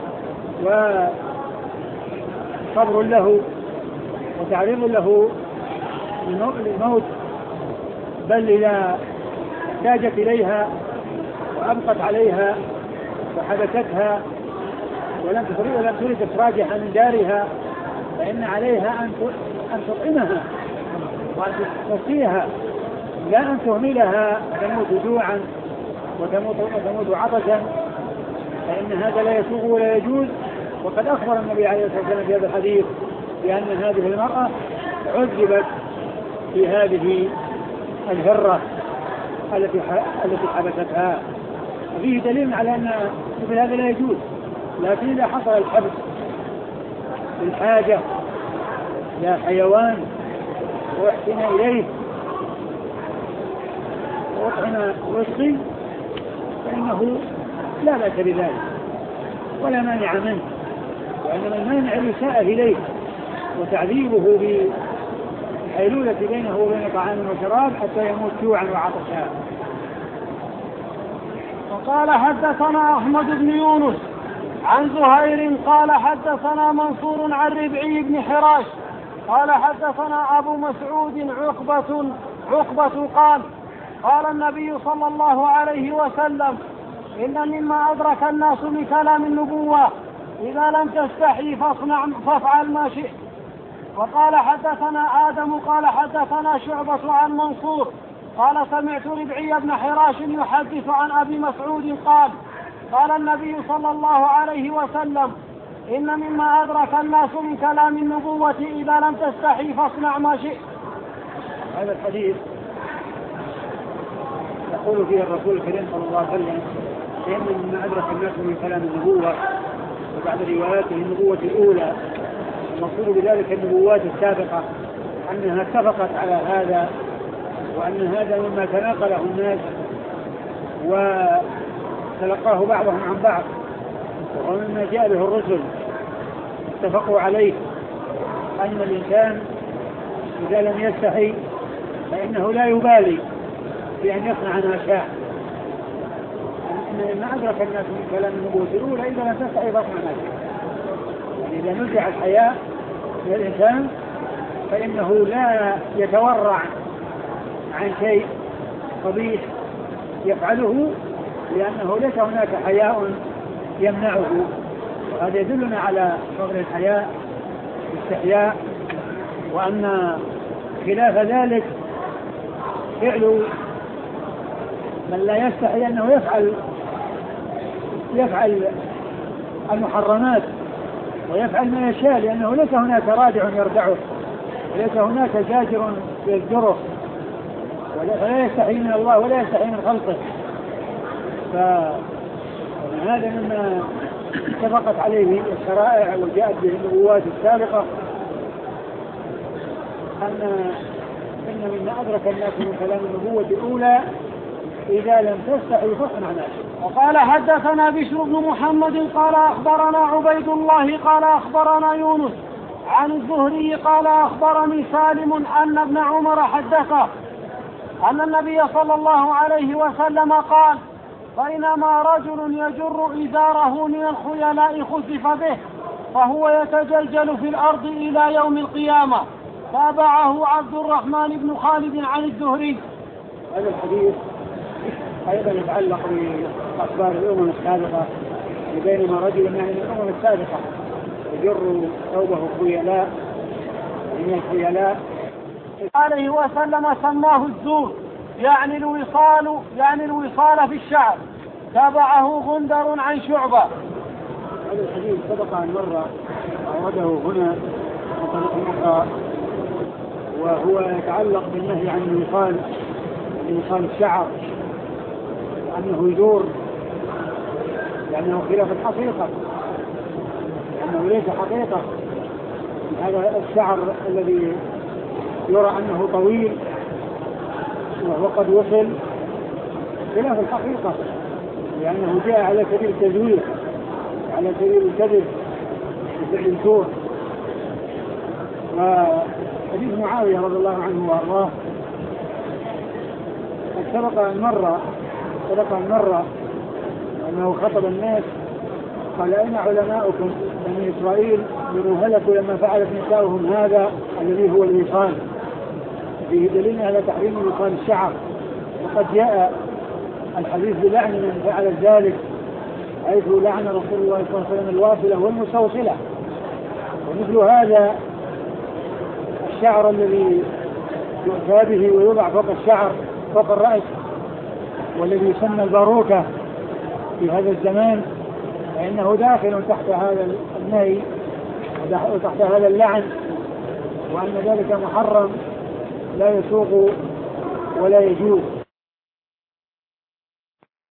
وصبر له وتعريض له للموت، بل إذا احتاجت إليها وأبقت عليها وحبستها ولم تريد إخراجها من دارها فإن عليها أن تطعمها وأن تسقيها لا أن تهملها تموت جوعا وتموت, وتموت عطشا، فإن هذا لا يسوغ ولا يجوز. وقد أخبر النبي عليه الصلاة والسلام في هذا الحديث بأن هذه المرأة عذبت في هذه الهرة التي التي حبستها. فيه دليل على أن مثل هذا لا يجوز، لكن إذا حصل الحبس بالحاجة لا حيوان وأحسن إليه وأطعم ويسقي فإنه لا بأس بذلك ولا مانع منه، وإنما المانع الإساءة إليه وتعذيبه بالحيلولة بينه وبين طعام وشراب حتى يموت جوعا وعطشا. وقال حدثنا أحمد بن يونس عن زهير قال حدثنا منصور عن ربعي بن حراش قال حدثنا أبو مسعود عقبة عقبة قال قال النبي صلى الله عليه وسلم إن مما أدرك الناس من كلام النبوة إذا لم تستحي فاصنع فافعل ما شئت. وقال حدثنا آدم قال حدثنا شعبة عن منصور قال سمعت ربعي بن حراش يحدث عن أبي مسعود قال قال النبي صلى الله عليه وسلم إن مما أدرك الناس من كلام النبوة إذا لم تستحي فاصنع ما شئت. هذا الحديث يقول فيه الرسول الكريم صلى الله عليه وسلم إن مما أدرك الناس من كلام النبوة وبعد رواياته النبوة الأولى المقصود بذلك النبوات السابقة أنها اتفقت على هذا وأن هذا مما تناقله الناس وتلقاه بعضهم عن بعض ومما جاء به الرسل اتفقوا عليه أن الإنسان إذا لم يستحي فإنه لا يبالي بأن يصنع ما شاء. إن أدرك الناس من كلام النبوة الأولى إذا لم تستحي فاصنع ما شاء، يعني إذا نزع الحياء من الإنسان فإنه لا يتورع عن شيء قبيح يفعله لأنه ليس هناك حياء يمنعه. وهذا يدلنا على فضل الحياء والاستحياء، وأن خلاف ذلك فعل من لا يستحي أنه يفعل يفعل المحرمات ويفعل ما يشاء لأنه ليس هناك رادع يردعه وليس هناك زاجر يزجره ولا يستحي من الله ولا يستحي من خلقه. فهذا مما اتفقت عليه الشرائع وجاءت به النبوات السابقة أن إن مما أدرك الناس من كلام النبوة الأولى إذا لم تستحي فاصنع ما شئت. وقال حدثنا بشر بن محمد قال أخبرنا عبيد الله قال أخبرنا يونس عن الزهري قال أخبرني سالم أن ابن عمر حدثه أن النبي صلى الله عليه وسلم قال بينما رجل يجر إزاره من الخيلاء خسف به فهو يتجلجل في الأرض إلى يوم القيامة تابعه عبد الرحمن بن خالد عن الزهري. هذا الحديث أيضا يتعلق بأخبار الأمم السابقة، بينما رجل يعني من الأمم السابقة يجر ثوبه خيلاء من الخيلاء عليه وسلم سماه الزور، يعني الوصال يعني الوصال في الشعر. تابعه غندر عن شعبة. هذا الحديث سبق عن مرة أورده هنا من طريق أخرى، وهو يتعلق بالنهي عن الوصال وصال الشعر، أنه يدور، لأنه خلاف الحقيقة، أنه ليس حقيقة. هذا الشعر الذي يرى أنه طويل وهو قد وصل خلاف الحقيقة، لأنه جاء على سبيل التزوير، على سبيل الكذب بفعل الزور. وحديث معاوية رضي الله عنه وأرضاه قد سبق مرة سبق مرة أنه خطب الناس قال: أين علماؤكم بني إسرائيل من هلكوا لما فعلت نساؤهم هذا الذي هو الوصال؟ فيه دليل على تحريم وصال الشعر، وقد جاء الحديث بلعن من فعل ذلك، حيث لعن رسول الله صلى الله عليه وسلم الواصلة والمستوصلة. ومثل هذا الشعر الذي يؤتى به ويوضع فوق الشعر فوق الرأس، والذي يسمى الباروكة في هذا الزمان، فإنه داخل تحت هذا النهي وتحت هذا اللعن، وأن ذلك محرم لا يسوق ولا يجوز.